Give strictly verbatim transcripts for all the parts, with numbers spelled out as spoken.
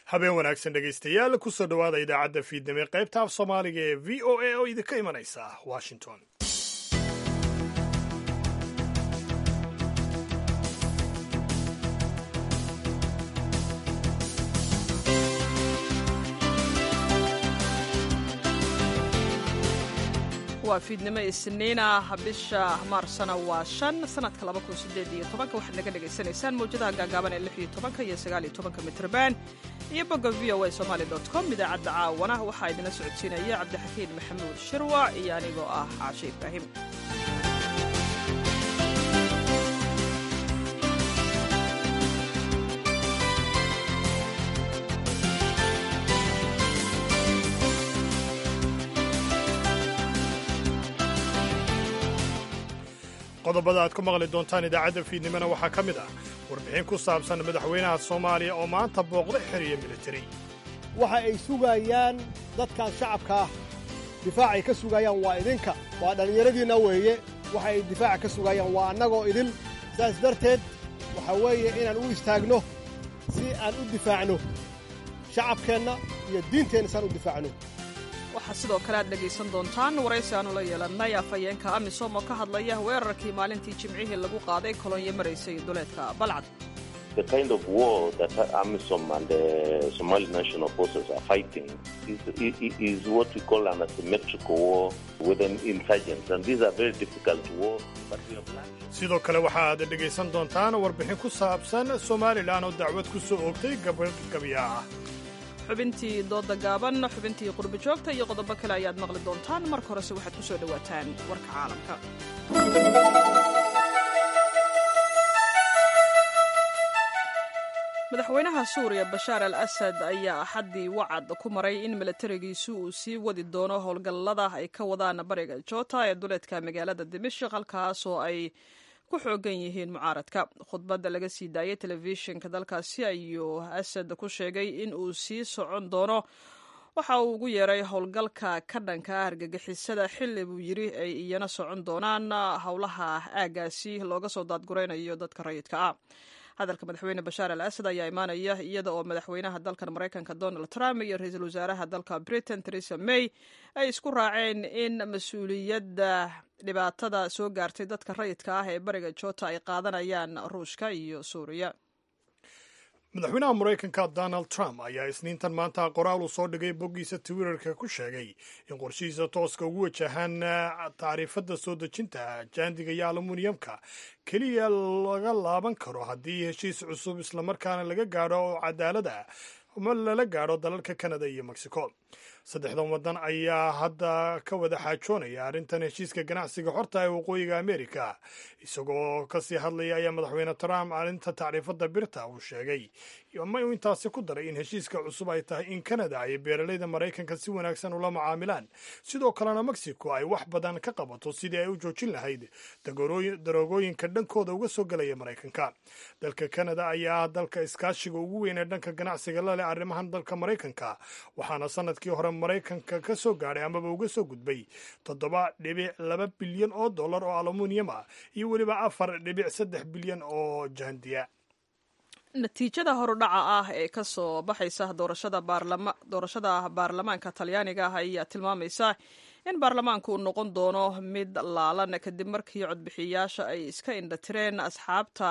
habeen wanaagsan dhegaystayaal kusoo dhowaada idaacadda fiidnimo qaybta af soomaaliga ee v o a oo idinka imanaysa washington. waa fiidnimo isniin ah bisha maarsana waa shan sanadka laba kun sideed iyo tobanka waxaad naga dhagaysanaysaan mawjadaha gaagaaban ee lix iyo tobanka iyo sagaal iyo tobanka mitrban iyo bogga v o a somali dot com idaacadda caawana waxaa idinla socodsiinaya cabdixakiin maxamuud shirwac iyo anigoo ah caashe ibraahim. qodobada aad ku maqli doontaan idaacadda fiidnimona waxaa ka mid ah warbixin ku saabsan madaxweynaha soomaaliya oo maanta booqda xeriya militari. waxa ay sugayaan dadkan shacabka ah difaacay ka sugayaan waa idinka, waa dhallinyaradiinna weeye. waxa ay difaaca ka sugayaan waa annagoo idin. saas darteed waxaa weeye inaan u istaagno si aan u difaacno shacabkeenna iyo diinteenna si aan u difaacno. waxaa sidoo kale aad dhegaysan doontaan waraysi aanu la yeelannay afhayeenka amisom oo ka hadlaya weerarkii maalintii jimcihii lagu qaaday kolonyo maraysay duleedka balcad. The kind of war that AMISOM and the Somali National Forces are fighting is, is what we call an asymmetrical war with an insurgents, and these are very difficult wars, but we are planning. sidoo kale waxaad dhegaysan doontaan warbixin ku saabsan Somalilan oo dacwad ku soo oogtay gabadh gabya ah. xubintii dooda gaaban, xubintii qurbi joogta iyo qodobo kale ayaad maqli doontaan. marka horese waxaad ku soo dhowaataan warka caalamka. madaxweynaha suuriya bashaar al asad ayaa axaddii wacad ku maray in milatarigiisu uu sii wadi doono howlgallada ay ka wadaan bariga joota ee duleedka magaalada dimashik, halkaas oo ay ku xoogan yihiin mucaaradka. khudbadda laga sii daayay telefishinka dalkaasi ayuu asad ku sheegay in uu sii socon doono waxa uu ugu yeeray howlgalka ka dhanka argagixisada xilli buu yidhi ay iyana socon doonaan howlaha aaggaasi looga soo daadguraynayo dadka rayidka ah. hadalka madaxweyne bashaar al asad ayaa imaanaya iyada oo madaxweynaha dalkan maraykanka donald trump iyo ra-iisul wasaaraha dalka britain theresa may ay isku raaceen in mas-uuliyadda dhibaatada soo gaartay dadka rayidka ah ee bariga joota ay qaadanayaan ruushka iyo suuriya. madaxweynaha maraykanka donald trump ayaa isniintan maanta qoraal uu soo dhigay boggiisa twitterka ku sheegay in qorshihiisa tooska ugu wajahaan tacriifadda soo dejinta jaandiga iyo alumuniyamka keliya laga laaban karo haddii heshiis cusub islamarkaana laga gaadho oo cadaalada ma lala gaadho dalalka kanada iyo mexico. saddexdan waddan ayaa hadda ka wada xaajoonaya arrintan heshiiska ganacsiga xorta ee waqooyiga amerika. isagoo kasii hadlaya ayaa madaxweyne trump arrinta tacriifadda birta uu sheegay ama uu intaasi ku daray in heshiiska cusub ay tahay in kanada ay beeralayda maraykanka si wanaagsan ula macaamilaan, sidoo kalena mexico ay wax badan ka qabato sidii ay u joojin lahayd daroogooyinka dhankooda uga soo gelaya maraykanka. dalka kanada ayaa dalka iskaashiga ugu weyn ee dhanka ganacsiga la leh arrimahan dalka maraykanka, waxaana sanadkii hore maraykanka ka soo gaadhay amaba uga soo gudbay toddoba dhibic laba bilyan oo dollar oo alumuniyam ah iyo weliba afar dhibic saddex bilyan oo jahandiya. natiijada horudhaca ah ee ka soo baxaysa doorashada baarlamaanka talyaaniga ah ayaa tilmaamaysa in baarlamaanku uu noqon doono mid laalan kadib markii codbixiyayaasha ay iska indhatireen asxaabta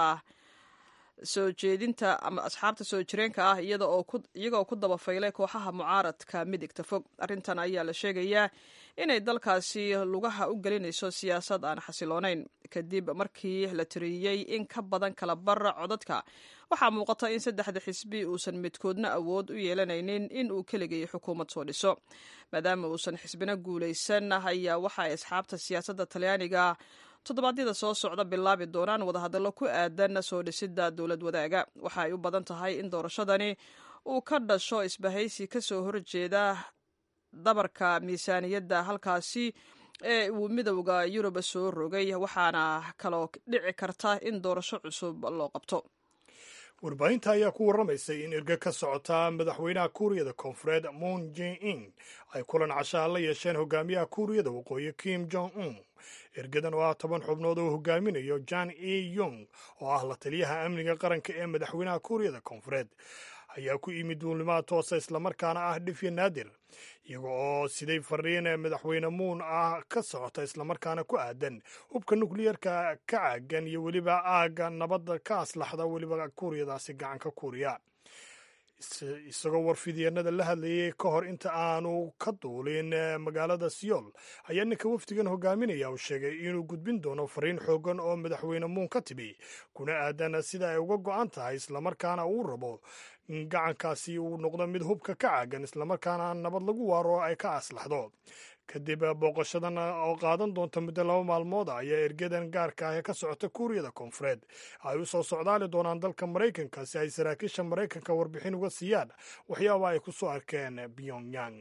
soo jeedinta ama asxaabta soo jireenka ah iyagoo ku dabafaylay kooxaha mucaaradka midigta fog. arrintan ayaa la sheegayaa inay dalkaasi lugaha u gelinayso siyaasad aan xasiloonayn. kadib markii la tiriyey in ka badan kala bara codadka, waxaa muuqata in saddexda xisbi uusan midkoodna awood u yeelanaynin in uu keligay xukuumad soo dhiso. maadaama uusan xisbina guulaysan ayaa waxa ay asxaabta siyaasadda talyaaniga toddobaadyada soo socda bilaabi doonaan wadahadallo ku aadan soo dhisidda dowlad wadaaga. waxa ay u badan tahay in doorashadani uu ka dhasho isbahaysi ka soo horjeeda dabarka miisaaniyadda halkaasi ee uu midowda yurub soo rogay, waxaana kaloo dhici karta in doorasho cusub loo qabto. warbaahinta ayaa ku warramaysay in erga ka socota madaxweynaha kuuriyada koonfureed moon jae-in ay kulan cashaa la yeesheen hogaamiyaha kuuriyada waqooyi kim jong un. ergadan oo ah toban xubnood oo hogaaminayo jan e yong oo ah la taliyaha amniga qaranka ee madaxweynaha kuuriyada koonfureed ayaa ku yimid duulimaad toosa islamarkaana ah dhifyo naadir iyaga oo siday fariin madaxweyne muun ah ka socota islamarkaana ku aadan hubka nukliyarka ka caagan iyo weliba aagga nabadda ka aslaxda weliba kuuriyadaasi gacanka kuuriya. isagoo warfidyeennada la hadlayay ka hor inta aanu ka duulin magaalada siyool ayaa ninka wafdigan hogaaminaya uu sheegay inuu gudbin doono fariin xoogan oo madaxweyne muun ka timi kuna aadan sida ay uga go'an tahay islamarkaana uu rabo in gacankaasi uu noqdo mid hubka ka caagan islamarkaana nabad lagu waaro ay ka aslaxdo. kadib booqashadan oo qaadan doonta muddo laba maalmood ah ayaa ergadan gaarka ah ee ka socota kuuriyada koonfureed ay u soo socdaali doonaan dalka maraykanka si ay saraakiisha maraykanka warbixin uga siiyaan waxyaaba ay ku soo arkeen pyongyang.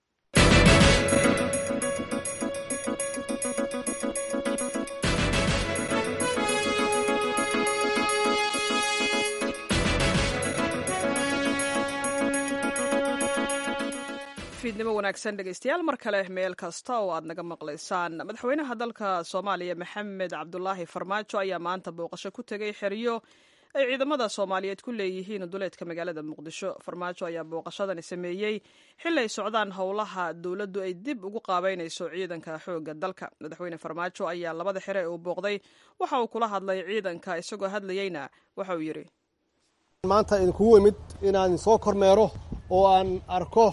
fiidnimo wanaagsan dhegaystayaal mar kale meel kasta oo aad naga maqlaysaan. madaxweynaha dalka soomaaliya maxamed cabdulaahi farmaajo ayaa maanta booqasho ku tegey xeryo ay ciidamada soomaaliyeed ku leeyihiin duleedka magaalada muqdisho. farmaajo ayaa booqashadani sameeyey xili ay socdaan howlaha dowladdu ay dib ugu qaabeynayso ciidanka xoogga dalka. madaxweyne farmaajo ayaa labada xere ee uu booqday waxa uu kula hadlay ciidanka, isagoo hadlayeyna waxa uu yidhi maanta idinkugu imid inaan soo kormeero oo aan arko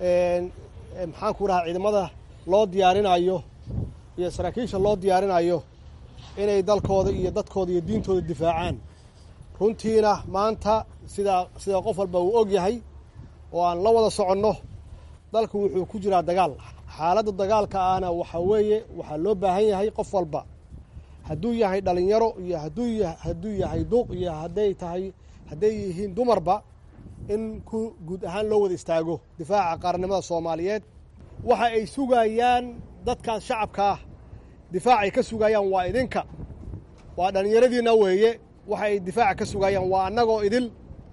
maxaan ku dhahaa ciidamada loo diyaarinayo iyo saraakiisha loo diyaarinayo inay dalkooda iyo dadkooda iyo diintooda difaacaan. runtiina maanta sidaa sida qof walba uu og yahay oo aan la wada soconno dalku wuxuu ku jiraa dagaal. xaaladda dagaalka ahna waxaa weeye waxaa loo baahan yahay qof walba, hadduu yahay dhallinyaro iyo hadduu hadduu yahay duuq iyo hadday tahay hadday yihiin dumarba, in ku guud ahaan loo wada istaago difaaca qaranimada Soomaaliyeed. waxa ay sugayaan dadkaas shacabka ah, difaacay ka sugayaan waa idinka, waa dhallinyaradiina weeye. waxa ay difaaca ka sugayaan waa annagoo idil.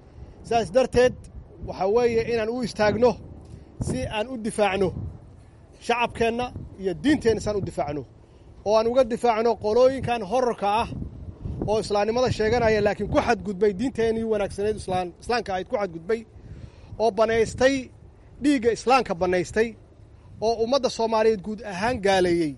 saas darteed waxa weeye inaan u istaagno si aan u difaacno shacabkeenna iyo diinteenna, si aan u difaacno oo aan uga difaacno qolooyinkan horarka ah oo islaamnimada sheeganaya laakiin ku xadgudbay diinteenii wanaagsaneed islaan islaamka ahayd ku xadgudbay oo banaystay dhiigga islaamka banaystay oo ummadda Soomaaliyeed guud ahaan gaaleeyey.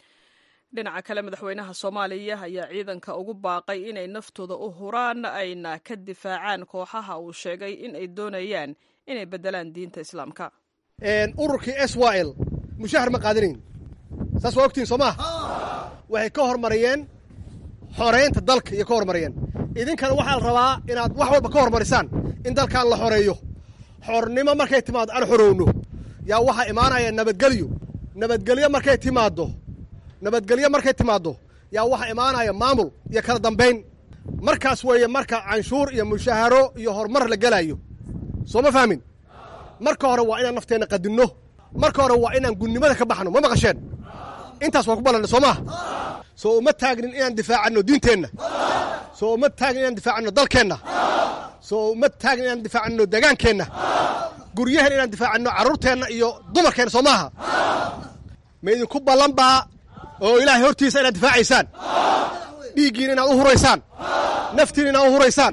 dhinaca kale madaxweynaha Soomaaliya ayaa ciidanka ugu baaqay inay naftooda u huraan ayna ka difaacaan kooxaha uu sheegay in ay doonayaan inay bedelaan diinta islaamka. een ururkii S Y L mushahar ma qaadanayn, saas waa ogtiin Soomaa waxay ka hormariyeen xoreynta dalka iyo ka hormariyeen. idinkana waxaa la rabaa inaad wax walba ka hormarisaan in dalkan la xoreeyo. xornimo markay timaado aan xorowno yaa waxaa imaanaya nabadgelyo. nabadgelyo markay timaado nabadgelyo markay timaado yaa waxaa imaanaya maamul iyo kala dambayn. markaas weeye marka canshuur iyo mushaharo iyo horumar la gelayo. soo ma fahmin? marka hore waa inaan nafteenna qadinno, marka hore waa inaan gunnimada ka baxno. ma maqasheen? intaas waa ku ballanna soo maha. soo uma taagnin inaan difaacanno diinteenna, soo uma taagnin inaan difaacanno dalkeenna, soo uma taagnin inaan difaacanno degaankeenna, guryaheen inaan difaacanno carruurteenna iyo dumarkeenna soo maaha. ma idinku ballan baa oo ilaahay hortiisa inaad difaacaysaan, dhiiggiina inaad u huraysaan, naftiina inaad u huraysaan.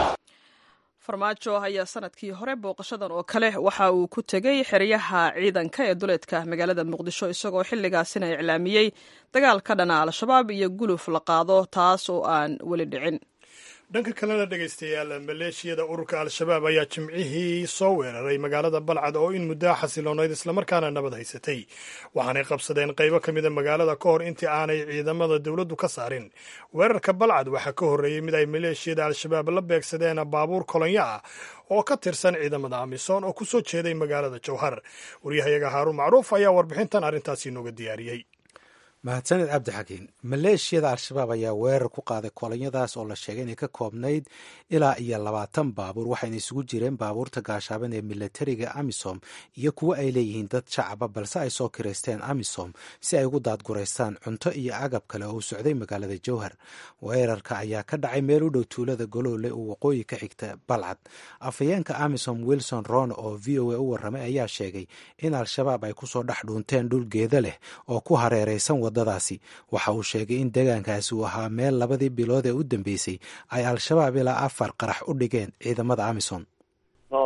farmaajo ayaa sanadkii hore booqashadan oo kale waxa uu ku tegey xeryaha ciidanka ee duleedka magaalada muqdisho, isagoo xilligaasina iclaamiyey dagaal ka dhana al-shabaab iyo guluf la qaado taas oo aan weli dhicin. dhanka kalena dhegaystayaal, maleeshiyada ururka al-shabaab ayaa jimcihii soo weeraray magaalada balcad oo in muddaa xasiloonayd islamarkaana nabad haysatay. waxaanay qabsadeen qaybo ka mida magaalada ka hor intii aanay ciidamada dowladdu ka saarin. weerarka balcad waxaa ka horreeyey mid ay maleeshiyada al-shabaab la beegsadeen baabuur kolonyo ah oo ka tirsan ciidamada amisom oo ku soo jeeday magaalada jowhar. waryahayaga haaruun macruuf ayaa warbixintan arrintaasi inooga diyaariyey. mahadsaned cabdixakiin. maleeshiyada al-shabaab ayaa weerar ku qaaday kolonyadaas oo la sheegay inay ka koobnayd ilaa iyo labaatan baabuur, waxayna isugu jireen baabuurta gaashaaban ee militariga amisom iyo kuwo ay leeyihiin dad shacaba, balse ay soo kiraysteen amisom si ay ugu daadguraystaan cunto iyo agab kale oo u socday magaalada jowhar. weerarka ayaa ka dhacay meel u dhow tuulada goloole oo waqooyi ka xigta balcad. afhayeenka amisom wilson rono oo v o a u warramay ayaa sheegay in al-shabaab ay kusoo dhex dhuunteen dhul geeda leh oo ku hareeraysan wadadaasi. waxa uu sheegay in deegaankaasi uu ahaa meel labadii bilood ee u dambeysay ay al-shabaab ilaa afar qarax u dhigeen ciidamada amisom. No,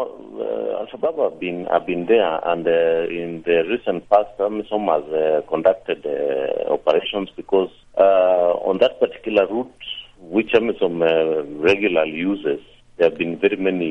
Al-Shabaab have been have been there, and uh, in the recent past, AMISOM has uh, conducted uh, operations because uh, on that particular route, which AMISOM uh, regularly uses, there have been very many.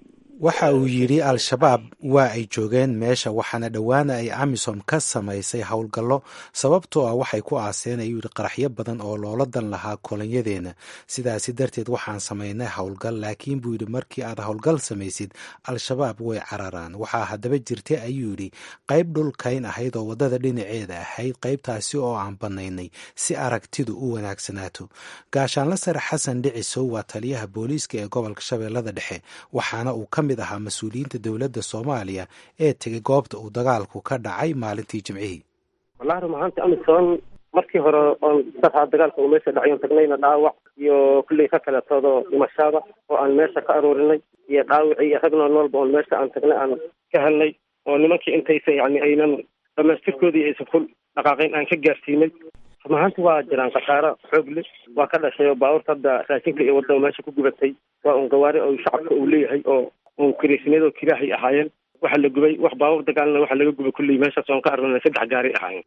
waxa uu yidhi al-shabaab waa ay joogeen meesha waxaana dhowaana ay amisom ka samaysay howlgallo sababtoo ah waxay ku aaseen ayuu yidhi qaraxyo badan oo loola dan lahaa kolonyadeena sidaasi darteed waxaan samaynay howlgal laakiin buu yidhi markii aad howlgal samaysid al-shabaab way cararaan waxaa haddaba jirtay ayuu yidhi qayb dhulkayn ahayd oo waddada dhinaceeda ahayd qaybtaasi oo aan bannaynay si aragtidu u wanaagsanaato gaashaanla sare xasan dhicisow waa taliyaha booliiska ee gobolka shabeellada dhexe waxaana uu ka mid ahaa mas-uuliyiinta dowladda soomaaliya ee tegay goobta uu dagaalku ka dhacay maalintii jimcihii wallahi run ahaantii amisom markii hore oon dadkaa dagaalka uu meesha dhacay oon tagnayna dhaawac iyo kulley ka kaletoodoo dhimashada oo aan meesha ka aroorinay iyo dhaawicii iyo ragna noolba oon meesha aan tagnay aan ka helnay oo nimankii intaysa yani aynan dhamaystirkoodii aysan ful dhaqaaqayn aan ka gaarsiinay run ahaantii waa jiraan khasaaro xoog leh waa ka dhashay oo baabuurta hadda raashinka iyo wadda meesha ku gubatay waa un gawaari oo shacabka uu leeyahay oo un kiriisniyadoo kiraahay ahaayeen waxa la gubay wax baabuur dagaalna waxa laga gubay kulley meeshaas oon ka arrinay saddex gaari ahaayeen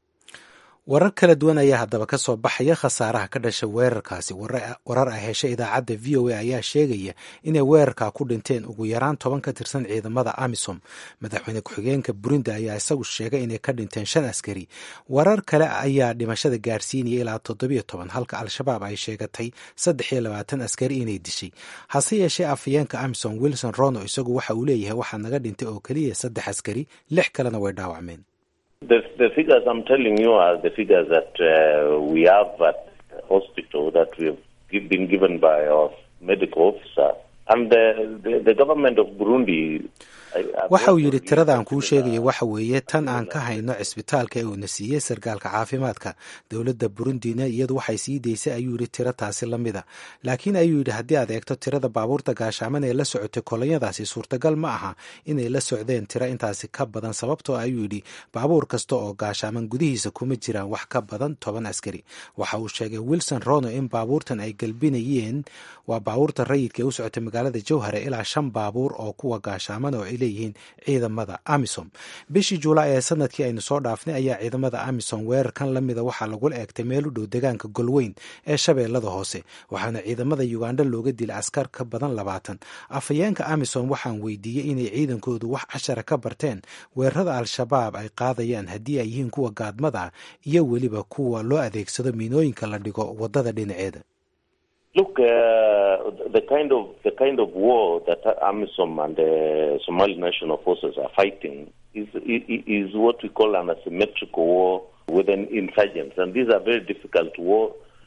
warar kala duwan ayaa haddaba ka soo baxaya khasaaraha ka dhasha weerarkaasi warar ay heshay idaacadda v o a ayaa sheegaya inay weerarkaa ku dhinteen ugu yaraan toban ka tirsan ciidamada amisom madaxweyne ku-xigeenka burundi ayaa isagu sheegay inay ka dhinteen shan askari warar kale ayaa dhimashada gaarsiinaya ilaa toddobiyo toban halka al-shabaab ay sheegatay saddex iyo labaatan askari inay dishay hase yeeshee afhayeenka amisom wilson rono isagu waxa uu leeyahay waxaa naga dhintay oo keliya saddex askari lix kalena way dhaawacmeen The, the figures I'm telling you are the figures that uh, we have at the hospital that we've been given by our medical officer. And the, the, the government of Burundi... waxa uu yidhi tirada aan kuu sheegaya waxa weeye tan aan ka hayno cisbitaalka ee uuna siiyey sarkaalka caafimaadka dowladda burundina iyadu waxay sii daysay ayuu yidhi tiro taasi la mida laakiin ayuu yidhi haddii aad eegto tirada baabuurta gaashaaman ee la socotay kolonyadaasi suurtagal ma aha inay la socdeen tiro intaasi ka badan sababtoo ayuu yidhi baabuur kasta oo gaashaaman gudihiisa kuma jiraan wax ka badan toban askari waxa uu sheegay wilson rono in baabuurtan ay galbinayeen waa baabuurta rayidka ee u socotay magaalada jowhare ilaa shan baabuur oo kuwa gaashaaman oo leeyihiin ciidamada amisom bishii juulaay ee sanadkii aynu soo dhaafnay ayaa ciidamada amisom weerarkan la mida waxaa lagula eegtay meel u dhow deegaanka golweyn ee shabeellada hoose waxaana ciidamada uganda looga dilay askar ka badan labaatan afhayeenka amisom waxaan weydiiyey inay ciidankoodu wax cashara ka barteen weerarada al-shabaab ay qaadayaan haddii ay yihiin kuwa gaadmada iyo weliba kuwa loo adeegsado miinooyinka la dhigo waddada dhinaceeda Look, uh, the kind of the kind of war that AMISOM and the Somali National Forces are fighting is is what we call an asymmetrical war with an insurgents, and these are very difficult war.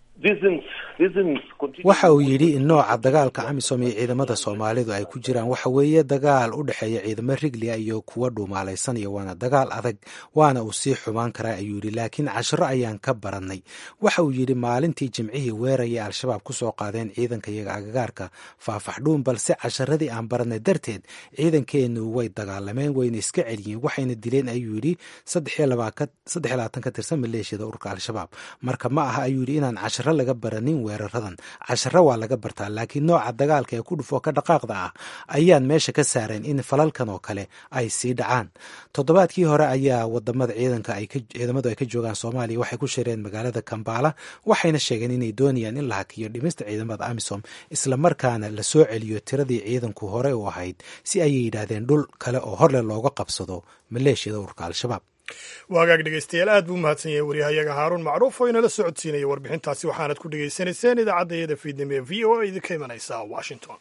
waxa uu yidhi in nooca dagaalka amisom iyo ciidamada soomaalidu ay ku jiraan waxa weeye dagaal u dhexeeya ciidamo riglia iyo kuwa dhuumaalaysanaya waana dagaal adag waana uu sii xumaan karaa ayuu yidhi laakiin cashiro ayaan ka barannay waxa uu yidhi maalintii jimcihii weeraya al-shabaab ku soo qaadeen ciidanka iyaga agagaarka faafaxdhuun balse casharadii aan barannay darteed ciidankeennu way dagaalameen wayna iska celiyeen waxayna dileen ayuu yidhi saddex iyo labaatan ka tirsan maleeshiyada ururka al-shabaab marka ma aha ayuu yidhi inaan casharo laga baranin weeraradan casharo waa laga bartaa laakiin nooca dagaalka ee ku dhufo ka dhaqaaqda ah ayaan meesha ka saareen in falalkan oo kale ay sii dhacaan toddobaadkii hore ayaa wadamada ciidanka ay ciidamadu ay ka joogaan soomaaliya waxay ku shireen magaalada Kampala waxayna sheegeen inay doonayaan in la hakiyo dhimista ciidamada amisom isla markaana la soo celiyo tiradii ciidanku hore u ahayd si ay yidhaahdeen dhul kale oo horle looga qabsado maleeshiyada ururka al-shabaab waagaag dhegeystayaal aad buu umahadsan yahay waryahayaga haaruun macruuf oo inala socodsiinaya warbixintaasi waxaanad ku dhegaysanayseen idaacadda iyada fiidnimo ee v o a idinka imanaysa washington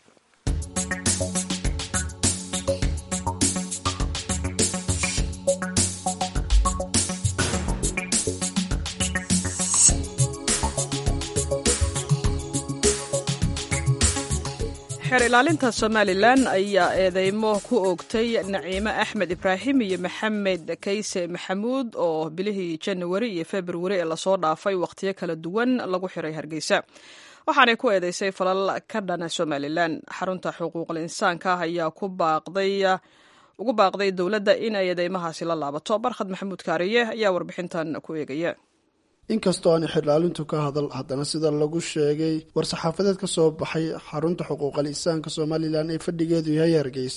xeer ilaalinta somalilan ayaa eedeymo ku oogtay naciime axmed ibraahim iyo maxamed kayse maxamuud oo bilihii janawari iyo februari ee lasoo dhaafay wakhtiyo kala duwan lagu xiray hargeysa waxaanay ku eedeysay falal ka dhana somalilan xarunta xuquuqul insaanka ayaa ku baaqday ugu baaqday dowladda in ay eedeymahaasi la laabato barkhad maxamuud kaariye ayaa warbixintan ku eegaya inkastoo aan xildhaalintu ka hadal haddana sida lagu sheegay war-saxaafadeed ka soo baxay xarunta xuquuqal insaanka somalilan ee fadhigeedu yahay hargeysa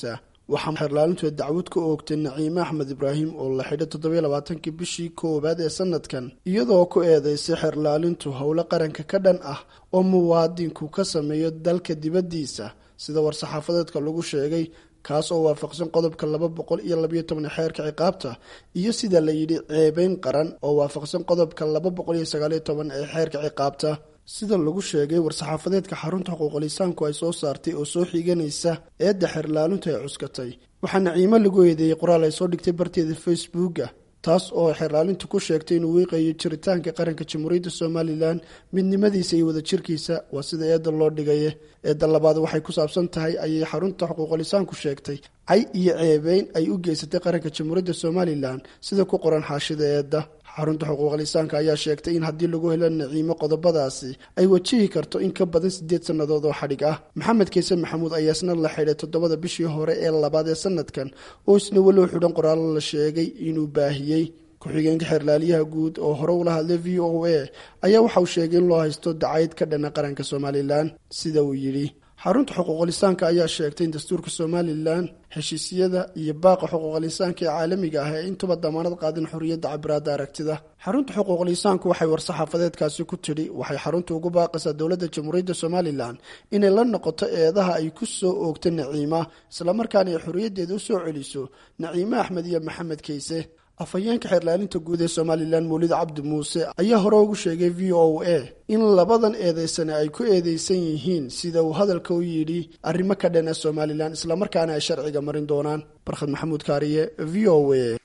waxaa xeerlaalintu dacwad ka oogtay naciime axmed ibraahim oo la xidhay toddobiyo labaatankii bishii koowaad ee sanadkan iyadoo ku eedeysay xeerlaalintu howlo qaranka ka dhan ah oo muwaadinku ka sameeyo dalka dibaddiisa sida war-saxaafadeedka lagu sheegay kaas oo waafaqsan qodobka laba boqol iyo labayo toban xeerka ciqaabta iyo sida la yidhi ceebeyn qaran oo waafaqsan qodobka laba boqol iyo sagaaliyo toban ee xeerka ciqaabta sida lagu sheegay war-saxaafadeedka xarunta xuquuqlisaanku ay soo saartay oo soo xiganaysa eedda xeerlaalintu ay cuskatay waxaa naciimo lagu eedeeyey qoraal ay soo dhigtay barteeda facebooka taas oo xeerlaalintu ku sheegtay inuu wiiqayo jiritaanka qaranka jamhuuriyadda somalilan midnimadiisa iyo wadajirkiisa waa sida eedda loo dhigaye eedda labaad waxay ku saabsan tahay ayay xarunta xuquuqlisaanku sheegtay cay iyo ceebeyn ay u geysatay qaranka jamhuuriyadda somalilan sida ku qoran xaashida eedda xarunta xuquuqlisaanka ayaa sheegtay in haddii lagu helo naciimo qodobadaasi ay wajihi karto in ka badan siddeed sannadood oo xadhig ah maxamed kayse maxamuud ayaa isna la xidhay toddobada bishii hore ee labaad ee sanadkan oo isna weli u xidhan qoraallo la sheegay inuu baahiyey ku-xigeenka xeerlaaliyaha guud oo hore ula hadlay v o a ayaa waxa uu sheegay in loo haysto dacayd ka dhana qaranka somalilan sida uu yidhi xarunta xuquuqlisaanka ayaa sheegtay in dastuurka somalilan heshiisyada iyo baaqa xuquuqlisaanka ee caalamiga ah ee intuba damaanad qaadin xorriyadda cabiraadda aragtida xarunta xuquuqlisaanku waxay war-saxaafadeedkaasi ku tidhi waxay xaruntu ugu baaqaysaa dowladda jamhuuriyadda somalilan inay la noqoto eedaha ay ku soo oogta naciima islamarkaana ay xorriyaddeeda u soo celiso naciime axmed iyo maxamed kayse afhayeenka xeerlaalinta guud ee somalilan mawlid cabdi muuse ayaa hore ugu sheegay v o a in labadan eedeysane ay ku eedeysan yihiin sida uu hadalka u yidhi arrimo ka dhana somalilan islamarkaana ay sharciga marin doonaan barkhad maxamuud kaariye v o a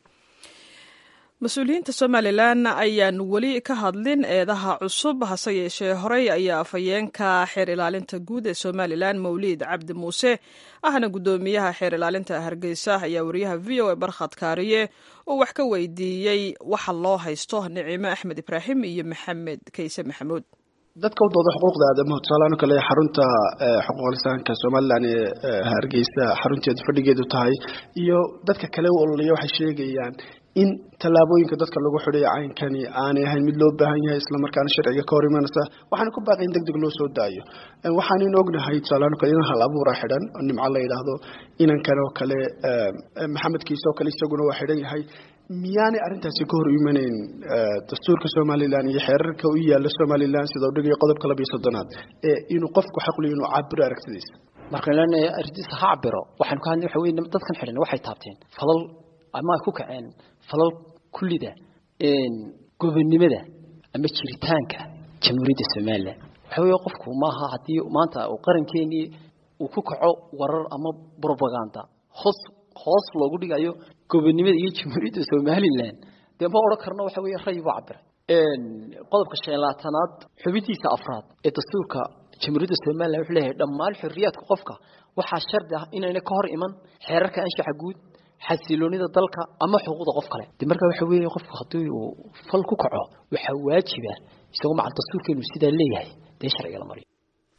mas-uuliyiinta somalilan ayaan weli ka hadlin eedaha cusub hase yeeshee horey ayaa afhayeenka xeer ilaalinta guud ee somalilan mawlid cabdi muuse ahna guddoomiyaha xeer ilaalinta hargeysa ayaa wariyaha v o a barkhad kaariye oo wax ka weydiiyey waxa loo haysto naciime axmed ibraahim iyo maxamed kayse maxamuud dadka u dooda xuquuqda aadamaha tusaalahaan kale xarunta xuquuqlisaanka somalilan ee hargeysa xarunteedu fadhigeedu tahay iyo dadka kale u ololaya waxay sheegayaan in tallaabooyinka dadka lagu xidhay caynkani aanay ahayn mid loo baahan yahay islamarkaana sharciga ka hor imanaysa waxaana ku baaqay in deg deg loo soo daayo waxaanan ognahay tusaalahaan kale inan hal abuura xidhan nimco la yidhaahdo inankan oo kale maxamed kiise oo kale isaguna waa xidhan yahay miyaanay arrintaasi ka hor imanayn dastuurka somalilan iyo xeerarka u yaala somalilan sida u dhigaya qodobka labiyo soddonaad ee inuu qofku xaqliyo inuu cabiro aragtidiisa markaan leenahay arrintiisa ha cabiro waxaan ka hadlay waxa weeye dadkan xidhan waxay taabteen falal ama ku kaceen falal kullida een gobonnimada ama jiritaanka jamhuuriyadda somalilan waxa weeye qofku maaha haddii maanta uu qarankeennii uu ku kaco warar ama propaganda hoos hoos loogu dhigayo gobonnimada iyo jamhuuriyadda somalilan dee ma odhan karno waxa weeye ray buu cabiray een qodobka shan iyo labaatanaad xubintiisa afraad ee dastuurka jamhuuriyadda somalilan wuxuu leeyahay dhammaan xorriyaadka qofka waxaa shardi ah inayna ka hor iman xeerarka anshaxa guud xasiloonida dalka ama xuquuqda qof kale de marka waxa weeye qofku haddii uu fal ku kaco waxaa waajiba isagoo macal dastuurkeenu sidaa leeyahay dee sharciga la mariyo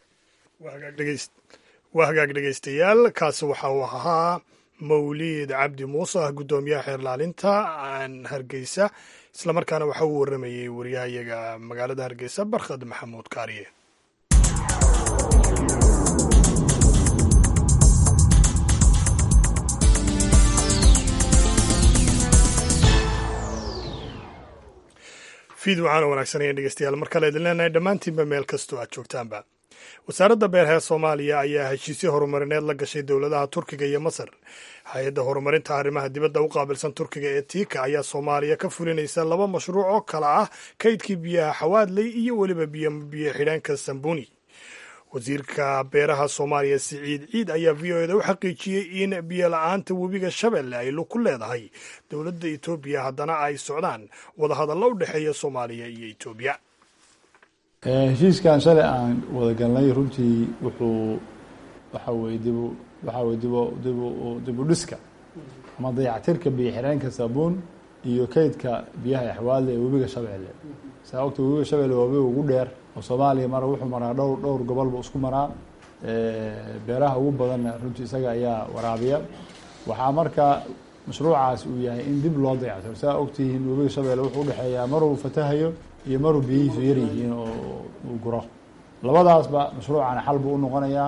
waa hagaag dhegaystayaal kaasi waxa uu ahaa mawlid cabdi muuse ah guddoomiyaha xeer ilaalinta hargeysa islamarkaana waxa uu waramayey wariyahayaga magaalada hargeysa barkhad maxamuud kaariye fiid waxaana wanaagsanaya dhegeystayaal mar kale idin leenahay dhammaantiinba meel kastoo aad joogtaanba wasaaradda beeraha soomaaliya ayaa heshiisyo horumarineed la gashay dowladaha turkiga iyo masar hay-adda horumarinta arrimaha dibadda u qaabilsan turkiga ee tiika ayaa soomaaliya ka fulinaysa laba mashruuc oo kale ah kaydkii biyaha xawaadley iyo weliba biyo xidheenka sambuni wasiirka beeraha soomaaliya siciid ciid ayaa v o eda u xaqiijiyey in biyo la-aanta webiga shabeelle ay ku leedahay dowladda etoobiya haddana ay socdaan wadahadallo u dhexeeya soomaaliya iyo etoobiya heshiiskan shalay aan wada galnay runtii wuxuu waxa weye dibu waxa weye dibu dibu dibu dhiska ama dayactirka biyo xireenka saabuun iyo kaydka biyaha axwaadle ee webiga shabeelle saa ogta webiga shabeelle waa webiga ugu dheer oo soomaaliya mara wuxuu maraa dhowr dhowr gobolba isku maraa beeraha ugu badanna runtii isaga ayaa waraabiya waxaa marka mashruucaas uu yahay in dib loo dayactiro saa ogtihiin webiga shabeelle wuxuu udhexeeyaa maruu fatahayo iyo maruu biyihiisu yar yihiin oo uu guro labadaasba mashruucana xal buu u noqonayaa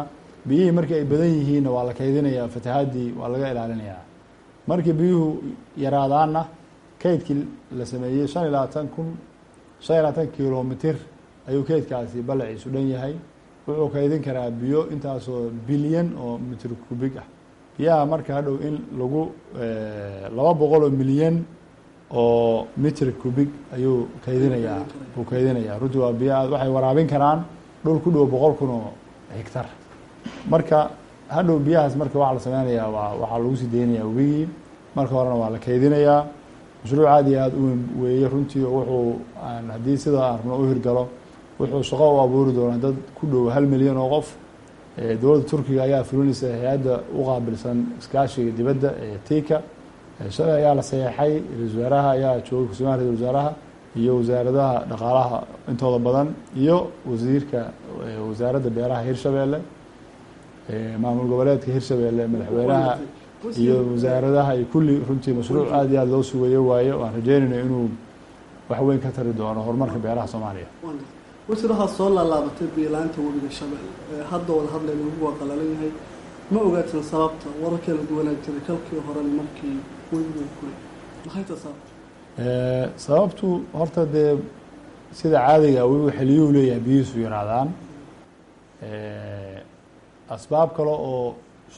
biyihii markii ay badan yihiinna waa la kaydinayaa, fatahaadii waa laga ilaalinayaa. markii biyuhu yaraadaanna kaydkii la sameeyey shan iyo labaatan kun shan iyo labaatan kilomitir ayuu kaydkaasi balaciisu dhan yahay. wuxuu kaydin karaa biyo intaasoo bilyan oo mitir kubig ah. biyaha marka hadhow in lagu laba boqol oo milyan oo mitir kubig ayuu kaydinayaa uu kaydinayaa runtii waa biyo aad waxay waraabin karaan dhul ku dhow boqol kun oo hektar. marka hadhow biyahaas marka waxaa la sameynayaa waa waxaa lagu sii deynayaa webigii, marka horena waa la kaydinayaa. mashruuc aad iyo aada u weyn weeye runtii, oo wuxuu aan haddii sida aan rabno u hirgalo wuxuu shaqo u abuuri doonaa dad ku dhow hal milyan oo qof. dowladda turkiga ayaa fulinaysa hay-adda u qaabilsan iskaashiga dibadda ee tika. shalay ayaa la saxeexay, ra-isul wasaaraha ayaa joogay kusumaha ra-isul wasaaraha iyo wasaaradaha dhaqaalaha intooda badan iyo wasiirka wasaaradda beeraha hirshabeelle, maamul goboleedka hirshabeelle, madaxweynaha iyo wasaaradaha iyo kulli runtii mashruuc aad iyo aad loo sugayo waayo. waan rajeynayna inuu wax weyn ka tari doono horumarka beeraha Soomaaliya. wasiir waxaa soo laalaabatay biilaanta webiga Shabeelle, hadda wada hadlayna webigu waa qalalan yahay, ma ogaatin sababta? wararka la duwanaa jiray kalkii hore markii webigu kulay, maxay tahay sababta? sababtu horta dee sida caadiga webigu xilliyuu leeyahay biyihiisu yaraadaan. asbaab kale oo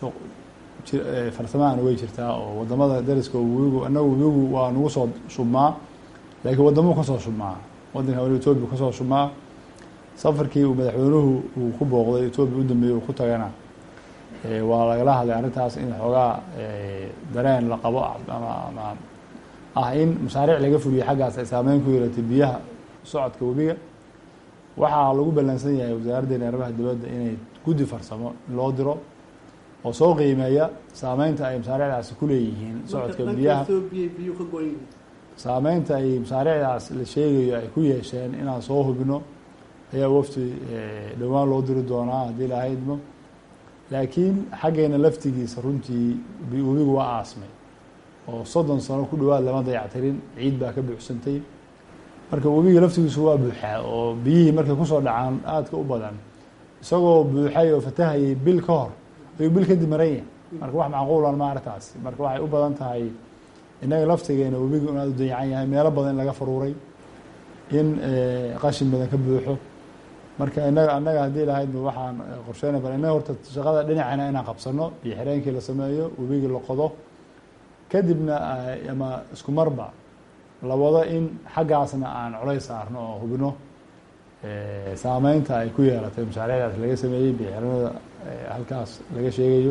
farsamahana way jirtaa oo wadamada dariska webigu annagu webigu waa nagu soo shubmaa, laakiin wadamuu kasoo shubmaa. wadanka wali Ethiopia kasoo shubmaa. safarkii uu madaxweynuhu uu ku booqday Ethiopia u dambeeyay uu ku tagana waa lagala hadlay arrintaas in xoogaa dareen la qabo ama ama ah in mashaariic laga fuliyo xaggaas ay saameyn ku yeelatay biyaha socodka webiga. waxaa lagu ballansan yahay wasaaradda arrimaha dibadda inay guddi farsamo loo diro oo soo qiimeeya saameynta ay mashaariicdaasi ku leeyihiin socodka biyaha, saameynta ay mashaariicdaas la sheegayo ay ku yeesheen inaan soo hubino ayaa wafti dhowaan loo diri doonaa haddii la haydmo. laakiin xaggeena laftigiisa runtii webigu waa aasmay oo soddon sano ku dhawaad lama dayactirin, ciid baa ka buuxsantay. marka webiga laftigiisu waa buuxaa oo biyihii markay kusoo dhacaan aadka u badan isagoo buuxay oo fatahayay bil ka hor ayuu bil kadib maran yahay. marka wax macquulan ma arrintaas. marka waxay u badan tahay innaga laftigeena webigu in aad u dayacan yahay, meelo badan in laga faruuray, in qashin badan ka buuxo. marka inaga annaga haddii lahaydba waxaan qorsheyna bal innaga horta shaqada dhinacana inaan qabsano, biyo xireenkii la sameeyo, webigii la qodo, kadibna ama isku marba la wado in xaggaasna aan colays saarno oo hubino saameynta ay ku yeelatay mashaariicdaas laga sameeyey biyo xiranada halkaas laga sheegayo.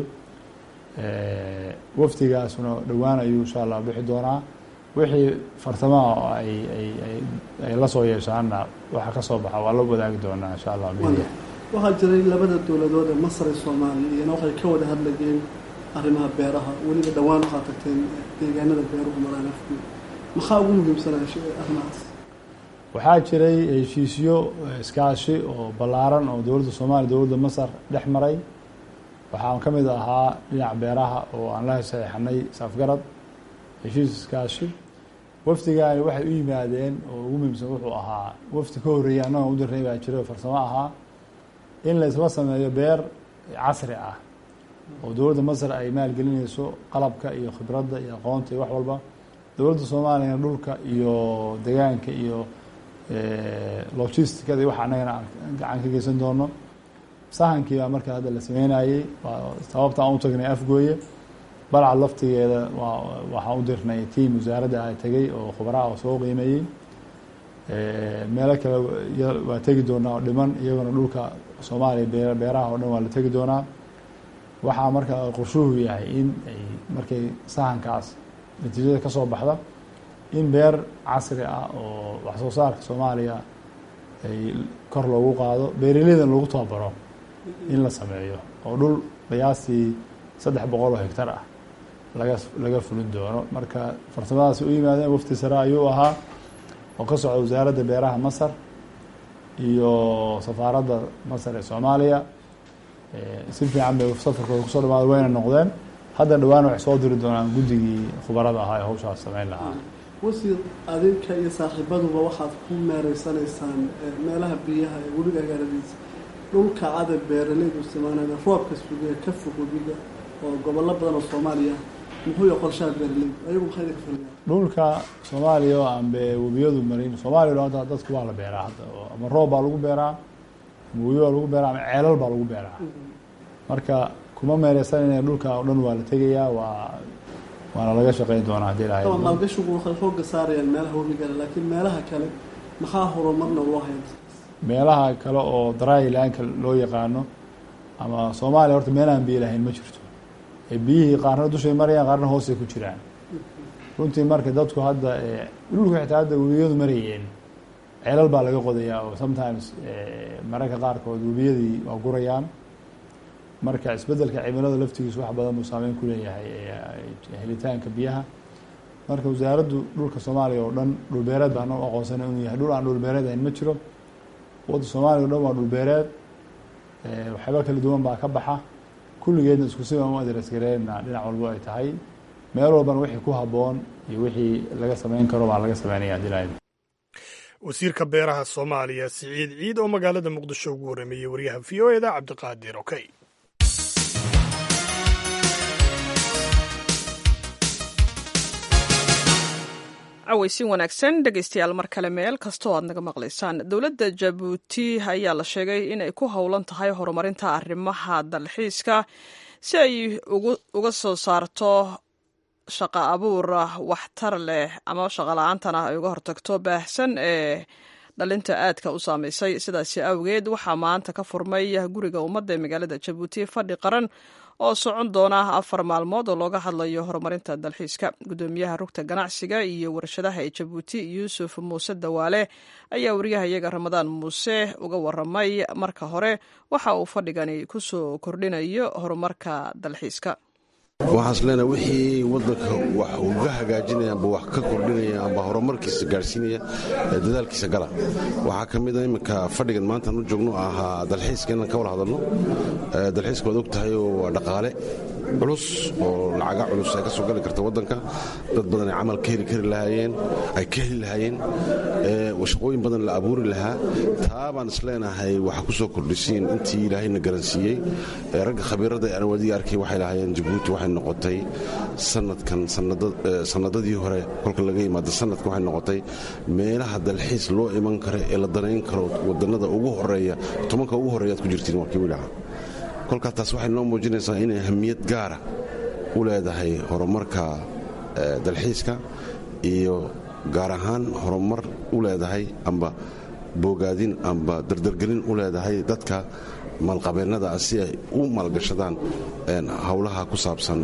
waftigaasuna dhowaan ayuu insha allah bixi doonaa. wixii farsamaha oo ay ay ay ay la soo yeeshaanna waxa ka soo baxa waa la wadaagi doonaa insha allah. waxaa jiray labada dowladood ee Masar iyo Soomaaliya iyana waxay ka wada hadlayeen arrimaha beeraha, weliba dhowaan waxaa tagteen deegaanada beeruhu maraan afku. maxaa ugu muhiimsanaa arrimahaas? waxaa jiray heshiisyo iskaashi oo ballaaran oo dowladda Soomaaliya dowladda Masar dhex maray. waxaan ka mid ahaa dhinaca beeraha oo aan la saxeexnay safgarad heshiis iskaashi. wafdigaani waxay u yimaadeen oo ugu muhiimsan wuxuu ahaa wafdi ka horreeyay annaga u dirnay baa jiro farsamo ahaa in la isla sameeyo beer casri ah oo dowladda Masar ay maalgelinayso qalabka iyo khibradda iyo aqoonta iyo wax walba. dowladda Soomaaliya dhulka iyo deegaanka iyo logisticada iyo waxa annagana gacan ka geysan doono. sahankii baa markaa hadda la sameynayey, waa sababta aan u tagnay Afgooye. balcad laftigeeda waa waxaan u dirnay tiim wasaaradda ay tegay oo khubaraha oo soo qiimeeyey. meelo kale waa tegi doonaa oo dhiman iyaguna dhulka Soomaaliya beeraha oo dhan waa la tegi doonaa. waxaa marka qorshuhu yahay in ay markay sahankaas natiijada ka soo baxda in beer casri ah oo wax soo saarka Soomaaliya ay kor loogu qaado, beeraleydan lagu tababaro in la sameeyo oo dhul qiyaastii saddex boqol oo hektar ah laga laga fulin doono. marka farsamadaasi u yimaadeen wafti sare ayuu ahaa oo ka socda wasaaradda beeraha Masar iyo safaaradda Masar ee Soomaaliya. si fiican bay safarkooda kusoo dhamaada wayna noqdeen. hadda dhowaan waxay soo diri doonaan guddigii khubarada ahaa ee hawshaas sameyn lahaa. wasiir, adinka iyo saaxiibaduba waxaad ku meereysanaysaan meelaha biyaha ee webiga agaaladiisa. dhulka adag beeralaydu isticmaalaan roobka sugaya ka fog webiga oo gobollo badan oo Soomaaliya muxuu yahay qorshaha beeralaydu ayagu maxay ka filayaan dhulka Soomaaliya oo aan webiyadu marin Soomaaliya hadda dadku waa la beeraa hadda ama roob baa lagu beeraa webiyo baa lagu beeraa ama ceelal baa lagu beeraa marka kuma meereysan inay dhulka oo dhan waa la tegayaa waa waana laga shaqeyn doonaa hadii ilaahay waa maalgashigu wuxuu xooga saarayaan meelaha webiga laakiin meelaha kale maxaa horumarna loo hayaa meelaha kale oo dry-land loo yaqaano ama Soomaaliya horta meelahan biyo lahayn ma jirto ee biyihii qaarna dushay marayaan qaarna hoos ay ku jiraan runtii marka dadku hadda dhulka xitaa hadda webiyadu marayeen ceelal baa laga qodayaa oo sometimes mararka qaarkood webiyadii waa gurayaan marka isbedelka cimilada laftigiisu wax badan uu saameyn ku leeyahay helitaanka biyaha marka wasaaraddu dhulka Soomaaliya oo dhan dhul beereed baan u aqoonsanay inuu yahay dhul aan dhul beereed ahayn ma jiro wadda Soomaaliya oo dhan waa dhul beereed ee waxyaabo kala duwan baa ka baxa kulligeedna isku si aan u aderes gareena dhinac walba ay tahay meel walbana wixii ku haboon iyo wixii laga sameyn karo baa laga sameeyaa dilayd wasiirka beeraha Soomaaliya Siciid Ciid oo magaalada Muqdisho ugu wareemiyay wariyaha V O A da Cabdiqaadir Okay cawaysin wanaagsan dhegaystayaal mar kale meel kastoo aad naga maqlaysaan dowladda Jabuuti ayaa la sheegay in ay ku howlan tahay horumarinta arrimaha dalxiiska si ay uga soo saarto shaqo abuur waxtar leh ama shaqo la'aantana ay uga hortagto baahsan ee dhalinta aadka u saameysay sidaasi awgeed waxaa maanta ka furmay guriga ummadda ee magaalada Jabuuti fadhi qaran oo socon doona afar maalmood oo looga hadlayo horumarinta dalxiiska gudoomiyaha rugta ganacsiga iyo warshadaha ee Jabuuti Yuusuf Muuse Dawaale ayaa wariyaha iyaga Ramadaan Muuse uga waramay marka hore waxa uu fadhigani ku soo kordhinayo horumarka dalxiiska waxaas leena wixii wadanka wax uga hagaajinaya amba wax ka kordhinaya amba horumarkiisa gaarsiinaya dadaalkiisa gala waxaa ka mid ah iminka fadhigan maanta aanu joogno ahaa dalxiiska inaan ka wada hadalno dalxiiska waad og tahay oo waa dhaqaale culus oo lacaga culus ay ka soo gali karta wadanka dad badan ay camal ka heli kari lahaayeen ay ka heli lahaayeen shaqooyin badan la abuuri lahaa taa baan isleenahay waxa ku soo kordhisiin intii ilaahayna garansiiyey ragga khabiirada aan wadi arkay waxay lahaayeen Jabuuti waxay noqotay sanadkan sanadadii hore kolka laga yimaado sanadkan waxay noqotay meelaha dalxiis loo iman karo ee la danayn karo wadanada ugu horeeya tobanka ugu horeeya ku jirtiin waa kii wilaha kolka taas waxay noo muujinaysaa inay ahamiyad gaara u leedahay horumarka dalxiiska iyo gaar ahaan horumar u leedahay amba boogaadin amba dardargelin u leedahay dadka maalqabeennada si ay u maalgashadaan howlaha ku saabsan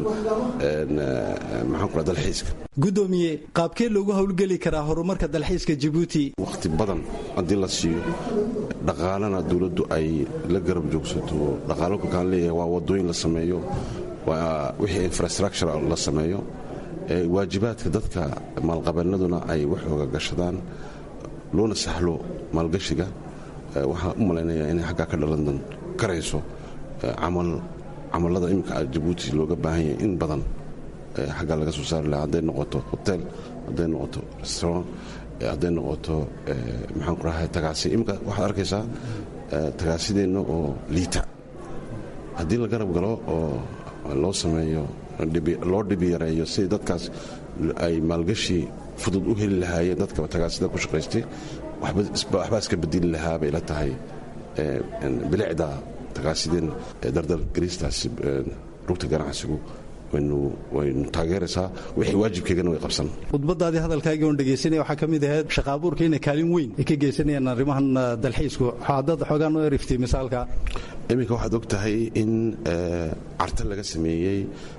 maxaan dalxiiska gudoomiye qaabkee loogu howlgeli karaa horumarka dalxiiska Jabuuti waqti badan hadii la siiyo dhaqaalana dawladdu ay la garab joogsato dhaqaalo ku kaan leeyahay waa wadooyin la sameeyo waa wixii infrastructure la sameeyo waajibaadka dadka maalqabeennaduna ay wax uga gashadaan loona sahlo maalgashiga waxaa u malaynayaa inay xaggaa ka dhalan karayso camal camalada iminka Jabuuti looga baahan yahay in badan xaggaa laga soo saari lahaa hadday noqoto hotel hadday noqoto restaurant hadday noqoto maxaan ku rahay tagaasi iminka waxaad arkaysaa tagaasideenna oo liita haddii la garab galo oo loo sameeyo loo dhibi yareeyo si dadkaas ay maalgashi fudud u heli lahaayeen dadka tagaasida ku shaqaystay waxbaa iska bedeli lahaa bay la tahay bilicda tagaasideen dardargelistaas rugta ganacsigu waynu taageeraysaa wixii waajibkeegana way qabsan khudbadaadii hadalkaagii oon dhegaysanaya waxaa ka mid ahayd shaqa abuurka inay kaalin weyn ay ka geysanayaan arrimahan dalxiisku waxaadad xoogaan u eriftay misaalka iminka waxaad og tahay in carta laga sameeyey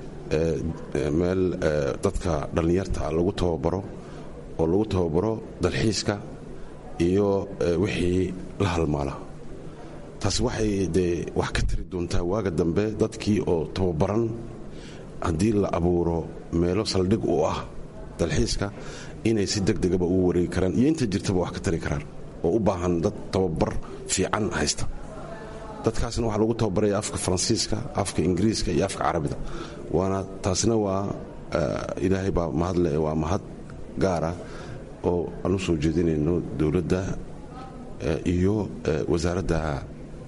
meel dadka dhallinyarta lagu tababaro oo lagu tababaro dalxiiska iyo wixii la halmaala taas waxay dee wax ka tari doontaa waaga dambe dadkii oo tababaran haddii la abuuro meelo saldhig u ah dalxiiska inay si degdegaba ugu wareegi karaan iyo inta jirtaba wax ka tari karaan oo u baahan dad tababar fiican haysta dadkaasna waxaa lagu tababaraya afka faransiiska afka ingiriiska iyo afka carabida waana taasna waa ilaahay baa mahadle waa mahad gaara oo aan u soo jeedinayno dowladda iyo wasaaradda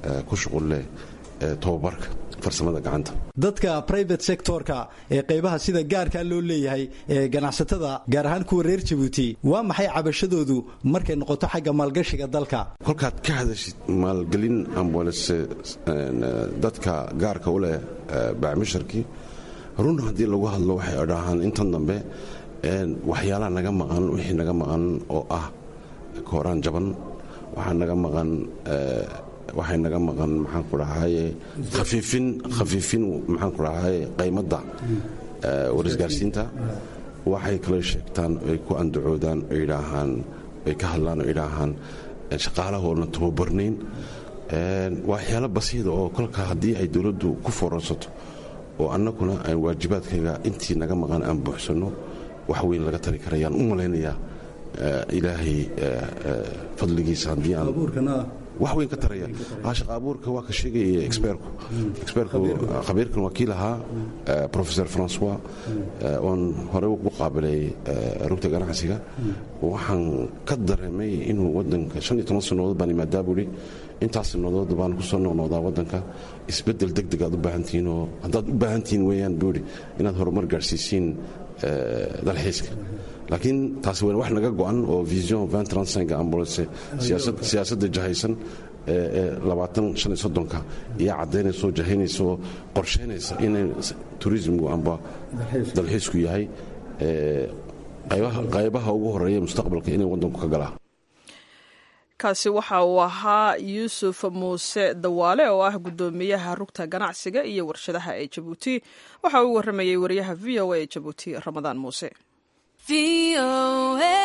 ku shuqul leh tababarka farsamada gacanta. dadka private sectorka ee qaybaha sida gaarka loo leeyahay ee ganacsatada gaar ahaan kuwa reer Djibouti waa maxay cabashadoodu markay noqoto xagga maalgashiga dalka? kolkaad ka hadashid maalgelin ambulance dadka gaarka u leh baamisharkii run haddii lagu hadlo waxay odhahaan intan dambe waxyaalaha naga maqan wixii naga maqan oo ah kooraan jaban waxaa naga maqan waxay naga maqan maxaan ku dhahaye khafiifin khafiifin maxaan ku dhahaye qiimada warisgaarsiinta waxay kala sheegtaan ay ku andacoodaan ay yidhaahaan ay ka hadlaan oo yidhaahaan shaqaalahoodna tababarnayn waxyaalo basiida oo kolka haddii ay dowladdu ku foorarsato oo annaguna aan waajibaadkayga intii naga maqan aan buuxsanno wax weyn laga tari karayaan u malaynayaa ilaahay fadligiisa haddii aan wax weyn ka taraya shaqa abuurka waa ka sheegaya expertku expertku khabiirkan wakiil ahaa professor François oon hore ugu qaabilay rugta ganacsiga waxaan ka dareemay inuu wadanka shan iyo toban sanadood baan imaada buuri intaas sanadood baan ku soo noqnoqdaa wadanka isbedel degdeg aad u baahantiin oo haddaad u baahantiin weeyaan buuri inaad horumar gaarsiisiin dalxiiska laakiin taasi waa wax naga go'an oo vision vingt trente-cinq ambulance siyaasad siyaasadda jahaysan ee labaatan shan iyo soddonka iyo cadeynayso jahaynayso qorsheynaysa in tourismku amba dalxiisku yahay qaybaha qaybaha ugu horeeya mustaqbalka inay wadanku ka galaan. kaasi waxa uu ahaa yuusuf muuse dawaale oo ah gudoomiyaha rugta ganacsiga iyo warshadaha ee Djibouti waxa uu waramayay wariyaha V O A ee Djibouti Ramadaan Muuse. V O A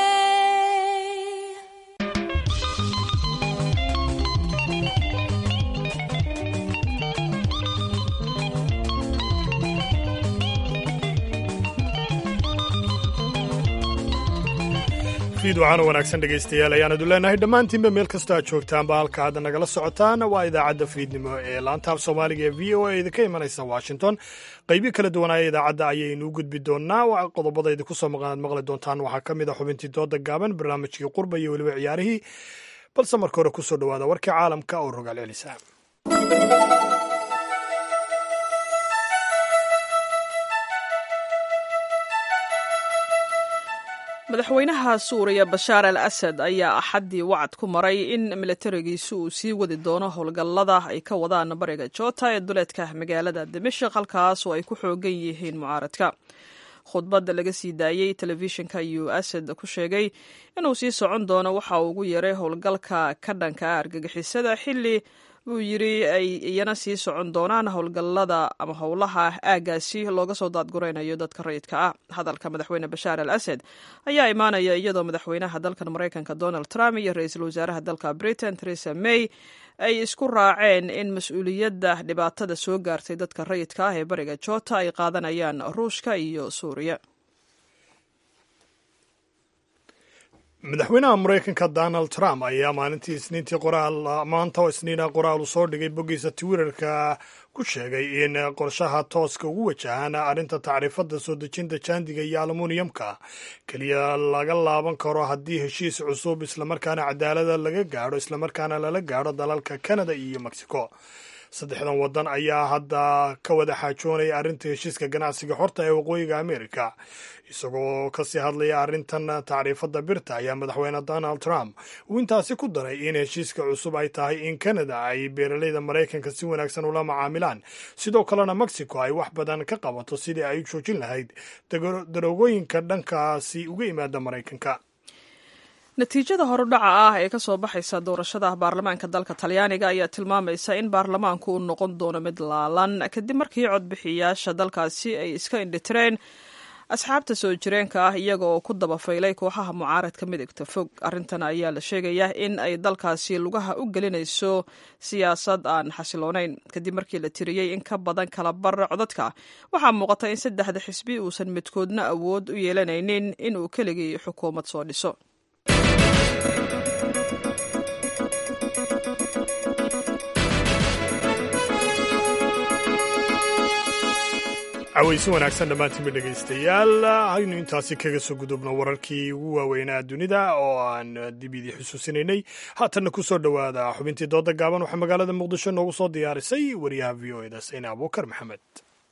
fiidwacaan wanaagsan dhegaystayaal ayaanadu leenahay dhammaantiinba meel kastoo aad joogtaanba halka hadda nagala socotaan waa idaacadda fiidnimo ee laanta af soomaaliga ee v o a idinka imanaysa washington qaybi kala duwanaya idaacadda ayaynu u gudbi doonnaa qodobada idinku soo maqanaad maqli doontaan waxaa ka mid a xubintii dooda gaaban barnaamijkii qurba iyo weliba ciyaarihii balse marka hore ku soo dhowaada warkii caalamka oo rogaal celisa. madaxweynaha suuriya bashaar al asad ayaa axaddii wacad ku maray in milatarigiisu uu sii wadi doono howlgallada ay ka wadaan bariga joota ee duleedka magaalada dimashq halkaas oo ay ku xoogan yihiin mucaaradka. khudbadda laga sii daayey telefishinka ayuu asad ku sheegay inuu sii socon doono waxa uu ugu yeeray howlgalka ka dhanka ah argagixisada xilli buu yidhi ay iyana sii socon doonaan howlgallada ama howlaha aagaasi looga soo daadguraynayo dadka rayidka ah. hadalka madaxweyne bashaar al asad ayaa imaanaya iyadoo madaxweynaha dalkan maraykanka donald trump iyo ra-iisul wasaaraha dalka britain theresa may ay isku raaceen in mas-uuliyadda dhibaatada soo gaartay dadka rayidka ah ee bariga joota ay qaadanayaan ruushka iyo suuriya. madaxweynaha maraykanka donald trump ayaa maalintii isniintii qoraal maanta oo isniina qoraal uu soo dhigay boggiisa twitterka ku sheegay in qorshaha tooska ugu wajahan arrinta tacriifadda soo dejinta jaandiga iyo aluminiumka keliya laga laaban karo haddii heshiis cusub islamarkaana cadaalada laga gaadho islamarkaana lala gaadho dalalka canada iyo mexico. saddexdan waddan ayaa hadda ka wada xaajoonaya arrinta heshiiska ganacsiga xorta ee waqooyiga amerika. isagoo kasii hadlaya arrintan tacriifadda birta ayaa madaxweyne donald trump uu intaasi ku daray in heshiiska cusub ay tahay in canada ay beeralayda maraykanka si wanaagsan ula macaamilaan sidoo kalena mexico ay wax badan ka qabato sidii ay u joojin lahayd daroogooyinka dhankaasi uga yimaada maraykanka. natiijada horudhaca ah ee ka soo baxaysa doorashada baarlamaanka dalka talyaaniga ayaa tilmaamaysa in baarlamaanku uu noqon doono mid laalan kadib markii codbixiyayaasha dalkaasi ay iska indhitireen asxaabta soo jireenka ah iyaga oo ku dabafaylay kooxaha mucaaradka midigta fog. arrintan ayaa la sheegayaa in ay dalkaasi lugaha u gelinayso siyaasad aan xasiloonayn kadib markii la tiriyey in ka badan kala bar codadka waxaa muuqata in saddexda xisbi uusan midkoodna awood u yeelanaynin in uu keligii xukuumad soo dhiso. cawaysi wanaagsan dhammaantiinba dhegaystayaal haynu intaasi kaga soo gudubno wararkii ugu waaweynaa dunida oo aan dib idii xusuusinaynay haatanna ku soo dhowaada xubintii dooda gaaban waxaa magaalada muqdisho noogu soo diyaarisay wariyaha v o eda sayne abuukar maxamed.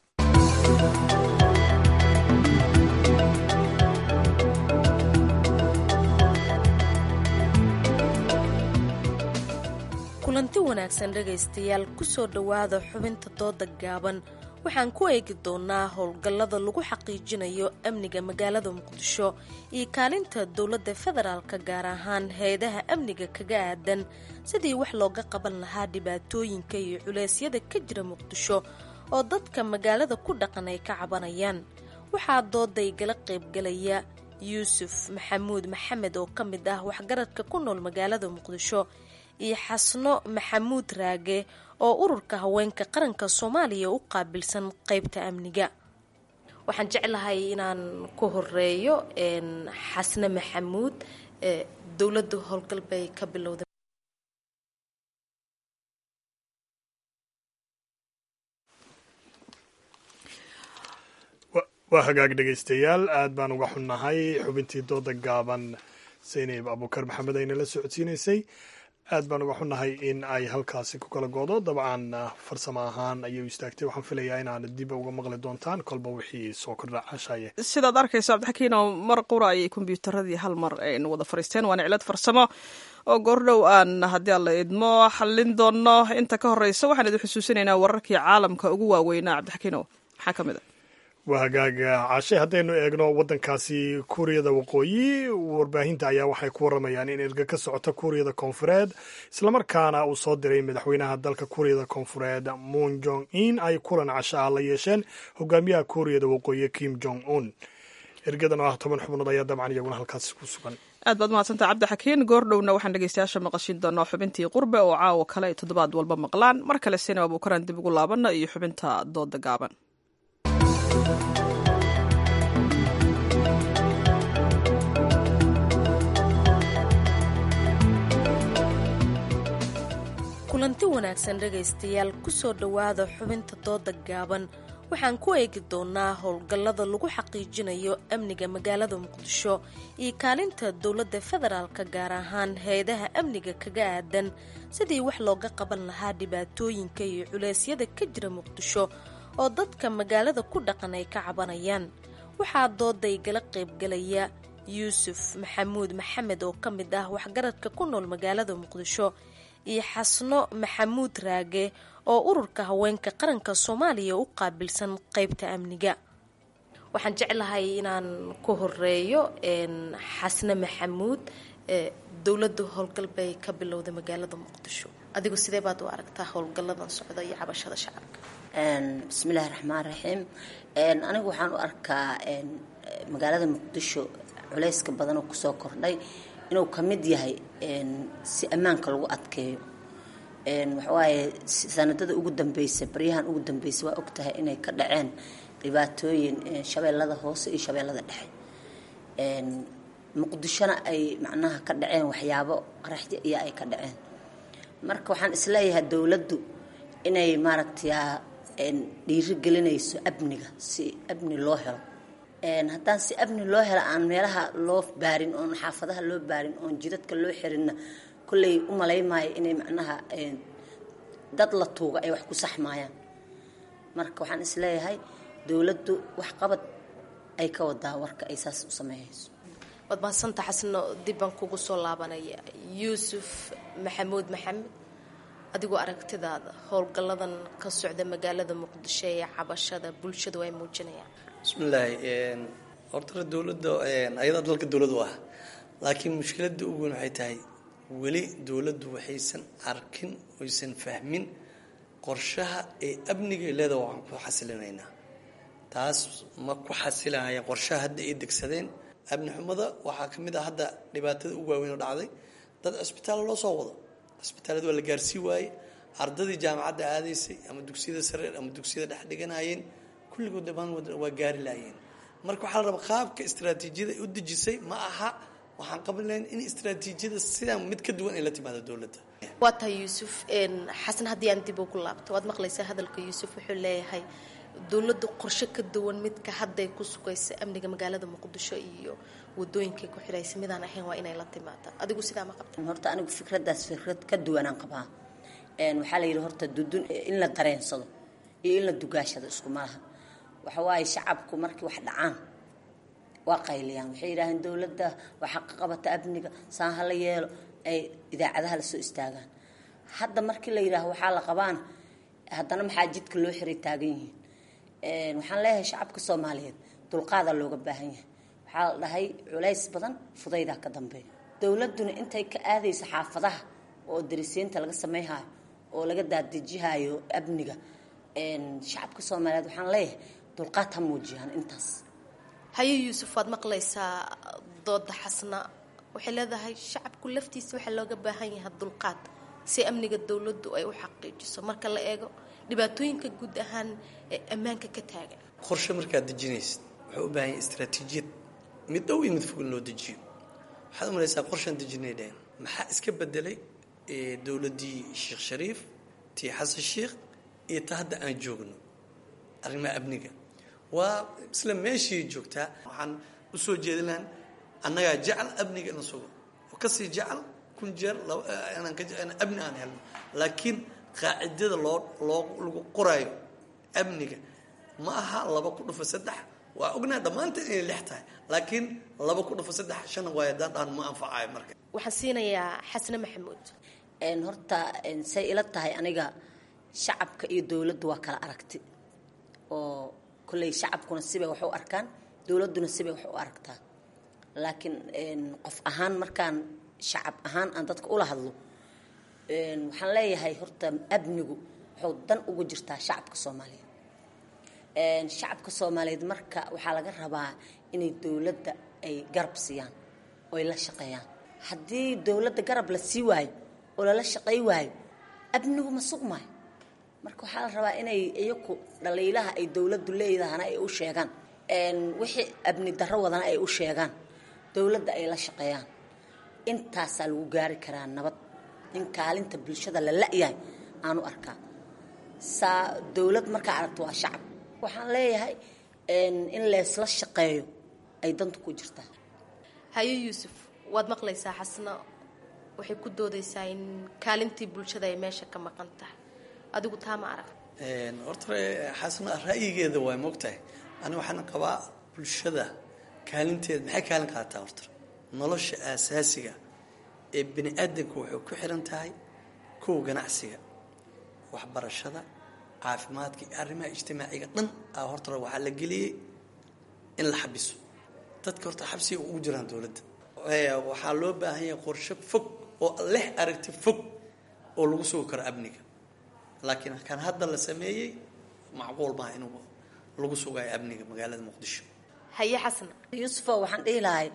kulanti wanaagsan dhegaystayaal ku soo dhowaada xubinta dooda gaaban. waxaan ku eegi doonaa howlgallada lagu xaqiijinayo amniga magaalada muqdisho iyo kaalinta dowladda federaalka gaar ahaan hay-adaha amniga kaga aadan sidii wax looga qaban lahaa dhibaatooyinka iyo culeysyada ka jira muqdisho oo dadka magaalada ku dhaqan ay ka cabanayaan. waxaa dooda igala qaybgalaya yuusuf maxamuud maxamed oo ka mid ah waxgaradka ku nool magaalada muqdisho iyo xasno maxamuud raage oo ururka haweenka qaranka soomaaliya u qaabilsan qaybta amniga. waxaan jeclahay inaan ku horeeyo xasno maxamuud. dowladda howlgal bay ka bilowday. waa hagaag dhegaystayaal aad baan uga xunnahay xubintii dooda gaaban saynab abuukar maxamed ayna la socodsiinaysay. aad baan uga xunnahay in ay halkaasi ku kala goodo. dabcan farsamo ahaan ayuu istaagtay. waxaan filayaa inaad dib uga maqli doontaan kolba wixii soo kordha cashaye. sidaad arkayso cabdixakiin oo mar qura ayay kombyuutaradii hal mar aynu wada fariisteen waana cilad farsamo oo goordhow aan haddii alla idmo xallin doono. inta ka horeysa waxaan idin xusuusinaynaa wararkii caalamka ugu waaweynaa cabdixakiino maxaa ka mid a. waa hagaaga caashe haddaynu eegno waddankaasi kuuriyada waqooyi warbaahinta ayaa waxay ku waramayaan in erga ka socota kuuriyada koonfureed islamarkaana uu soo diray madaxweynaha dalka kuuriyada koonfureed moon jong in ay kulan casho ah la yeesheen hogaamiyaha kuuriyada waqooyi kim jong un. ergadan oo ah toban xubnood ayaa dabcan iyaguna halkaasi ku sugan. aad baad mahadsantaha cabdixakiin. goordhowna waxaan dhegeystayaasha maqashin doonaa xubintii qurbe oo caawa kale ay toddobaad walba maqlaan. mar kale sina abuukaraan dib ugu laabana iyo xubinta dooda gaaban. kulanti wanaagsan dhegaystayaal ku soo dhowaada xubinta dooda gaaban. waxaan ku eegi doonaa howlgallada lagu xaqiijinayo amniga magaalada muqdisho iyo kaalinta dowladda federaalka gaar ahaan hay-adaha amniga kaga aadan sidii wax looga qaban lahaa dhibaatooyinka iyo culeysyada ka jira muqdisho oo dadka magaalada ku dhaqan ay ka cabanayaan. waxaa dooda igala qaybgalaya yuusuf maxamuud maxamed oo ka mid ah waxgaradka ku nool magaalada muqdisho iyo xasno maxamuud raage oo ururka haweenka qaranka soomaaliya u qaabilsan qaybta amniga. waxaan jeclahay inaan ku horeeyo xasno maxamuud. dowladda howlgal bay ka bilowday magaalada muqdisho. adigu sidee baad u aragtaa howlgalladan socda iyo cabashada shacabka? bismillahi raxmaan raxiim. anigu waxaan u arkaa magaalada muqdisho culeyska badanoo kusoo kordhay inuu ka mid yahay si ammaanka lagu adkeeyo. waxawaaye sanadada ugu dambeysa baryahan ugu dambeysa waa ogtahay inay ka dhaceen dhibaatooyin shabeellada hoose iyo shabeellada dhexe. muqdishona ay macnaha ka dhaceen waxyaabo qaraxyo iyo ay ka dhaceen. marka waxaan isleeyahay dowladdu inay maaragtay dhiiri gelinayso amniga si amni loo helo. haddaan si amni loo helo aan meelaha loo baarin oon xaafadaha loo baarin oon jidadka loo xirinna kolley u malaymaayo inay macnaha dad la tuuga ay wax ku saxmaayaan. marka waxaan isleeyahay dowladdu waxqabad ay ka wadaa warka ay saas u sameeyayso. waad mahadsanta xasno. dib baan kugu soo laabanaya yuusuf maxamuud maxamed. adigoo aragtidaada howlgalladan ka socda magaalada muqdisho ee cabashada bulshadu ay muujinayaan. bismillaahi horta dowladda ayada dalka dowlad u ah laakiin mushkiladda ugu weyn waxay tahay weli dowladdu waxaysan arkin oysan fahmin qorshaha ee amniga leedahay. waxaan ku xasilinaynaa taas ma ku xasilinaya qorshaha hadda ay degsadeen. amni xumada waxaa ka mid ah hadda dhibaatada ugu waaweyn oo dhacday dad cisbitaal loo soo wado cisbitaalada waa la gaarsii waayey. ardadii jaamacadda aadaysay ama dugsiyada sare ama dugsiyada dhex dhiganayeen kulligood dhammaan waa gaari laayeen. marka waxaa la rabaa qaabka istaraatiijiyada ay u dejisay ma aha waxaan qaban lahayn in istaraatiijiyada sidaa mid ka duwan ay la timaado dowladda. waa tahay yuusuf xasan haddii aan dib ugu laabto waad maqlaysaa hadalka yuusuf wuxuu leeyahay dowladdu qorshe ka duwan midka hadday ku sugaysa amniga magaalada muqdisho iyo wadooyinkay ku xidhaysa midaan ahayn waa inay la timaada adigu sidaa ma qabta horta anigu fikradaas fikrad ka duwanaan qabaa een waxaa la yidhi horta dudun in la dareensado iyo in la dugaashado isku malaha waxa waaye shacabku markii wax dhacaan waa qayliyaan waxay yidhaaheen dowladda waa xaq qabata amniga saan hala yeelo ay idaacadaha la soo istaagaan hadda markii la yidhaaho waxaa la qabaan haddana maxaa jidka loo xiray taagan yihiin waxaan leeyahay shacabka soomaaliyeed dulqaada looga baahan yahay waxaa la dhahay culays badan fudaydaa ka dambeeya dowladduna intay ka aadayso xaafadaha oo darisiinta laga samayhayo oo laga daadejihaayo amniga shacabka soomaaliyeed waxaan leeyahay dulqaad ha muujiyaan intaas haye yuusuf waad maqlaysaa dooda xasna waxay leedahay shacabku laftiisa waxaa looga baahan yahay dulqaad si amniga dowladdu ay u xaqiijiso marka la eego dhibaatooyinka guud ahaan ee ammaanka ka taagan qorshe markaad dejinaysid wuxuu u baahan yahay istaraatiijiyad mid dhow iyo mid fog in loo dejiyo waxaad umalaysaa qorshaan dejinay dhehen maxaa iska bedelay dowladdii sheekh shariif tii xasan sheekh iyo ta hadda aan joogno arrimaha amniga waa isla meeshii joogtaa waxaan u soo jeedinaan annagaa jecel amniga in la sugo oo kasii jecel kun jeer amni aan helno laakiin qaacidada loo loo lagu qoraayo amniga ma aha laba ku dhufa saddex waa ognaa dhammaanteen inay lix tahay laakiin laba ku dhufa saddex shan waayo haddaan dhaan ma anfacayo marka waxaan siinayaa xasne maxamuud horta say ila tahay aniga shacabka iyo dowladdu waa kala aragti oo kolley shacabkuna sibay wax u arkaan dowladduna sibay wax u aragtaa laakiin qof ahaan markaan shacab ahaan aan dadka ula hadlo waxaan leeyahay horta amnigu wuxuu dan ugu jirtaa shacabka soomaaliyeed shacabka soomaaliyeed marka waxaa laga rabaa inay dowladda ay garab siiyaan oo ay la shaqeeyaan haddii dowladda garab la sii waayo oo lala shaqey waayo amnigu ma sugmaayo marka waxaa la rabaa inay iyaku dhaliilaha ay dowladdu leedahana ay u sheegaan wixii amni darro wadana ay u sheegaan dowladda ay la shaqeeyaan intaasaa lagu gaari karaa nabad in kaalinta bulshada la la-yahay aanu arkaa saa dowlad markaa aragto waa shacab waxaan leeyahay in leesla shaqeeyo ay danta ku jirtaa haye yuusuf waad maqlaysaa xasna waxay ku doodaysaa in kaalintii bulshada ay meesha ka maqan tahay adigu taa ma arag horta xasna ra'yigeeda waa moogtahay aniga waxaan qabaa bulshada kaalinteeda maxay kaalin qaadataa horta nolosha aasaasiga ee bini aadanku waxay ku xiran tahay kow ganacsiga waxbarashada caafimaadka iyo arrimaha ijtimaaciga dhan a horta waxaa la geliyey in la xabiso dadka horta xabsiga ugu jiraan dowladda waxaa loo baahan yahay qorshe fog oo leh aragti fog oo lagu sugi karo amniga laakiin kan hadda la sameeyey macquul maaha inuu lagu sugayo amniga magaalada muqdisho haye xasan yuusufo waxaan dhihi lahay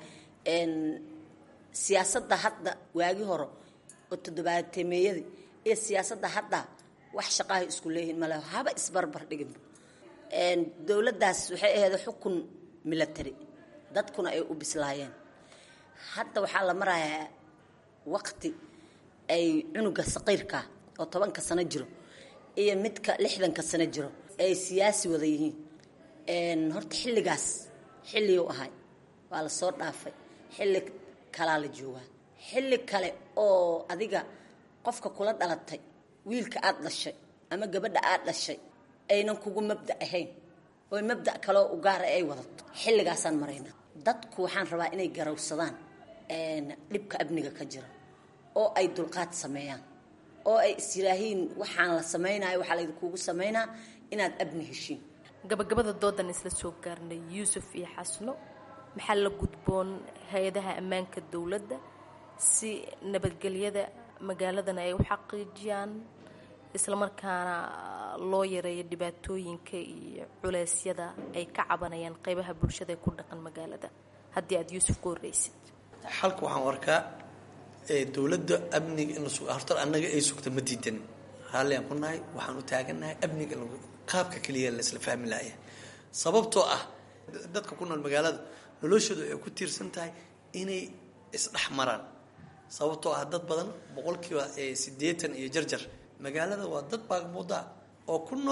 siyaasadda hadda waagi hore oo toddobaatemeeyadii iyo siyaasadda hadda wax shaqahay isku leeyihiin male haba isbarbar dhiginba dowladdaas waxay ahayd xukun military dadkuna ay u bislaayeen hadda waxaa la marayaa waqti ay cunuga saqiirka oo tobanka sano jiro iyo midka lixdanka sano jiro ay siyaasi wada yihiin horta xilligaas xilliguu ahay waa la soo dhaafay xilli kalaa la joogaa xilli kale oo adiga qofka kula dhalatay wiilka aad dhashay ama gabadha aad dhashay aynan kugu mabda ahayn oo mabda kaloo u gaara ay wadato xilligaasaan maraynaa dadku waxaan rabaa inay garawsadaan dhibka amniga ka jira oo ay dulqaad sameeyaan oo ay isiraahiin waxaan la samaynayo waxaa laydinkuugu samaynaa inaad amni heshiin gabagabada doodan isla soo gaarnay yuusuf iyo xasno maxaa la gudboon hay-adaha ammaanka dowladda si nabadgelyada magaaladana ay u xaqiijiyaan islamarkaana loo yareeyo dhibaatooyinka iyo culeysyada ay ka cabanayaan qeybaha bulshada ee ku dhaqan magaalada haddii aada yuusuf ku horreysid xalka waxaan arkaa dowladda amniga in la suga horta annaga ay sugta ma diidanin raalli aan ku nahay waxaan u taagannahay amniga in qaabka keliya la isla fahmi lahayaa sababtoo ah dadka ku nool magaalada noloshooda waxay ku tiirsan tahay inay isdhex maraan sababtoo ah dad badan boqolkiiba siddeetan iyo jarjar magaalada waa dad baagmuuda oo ku nool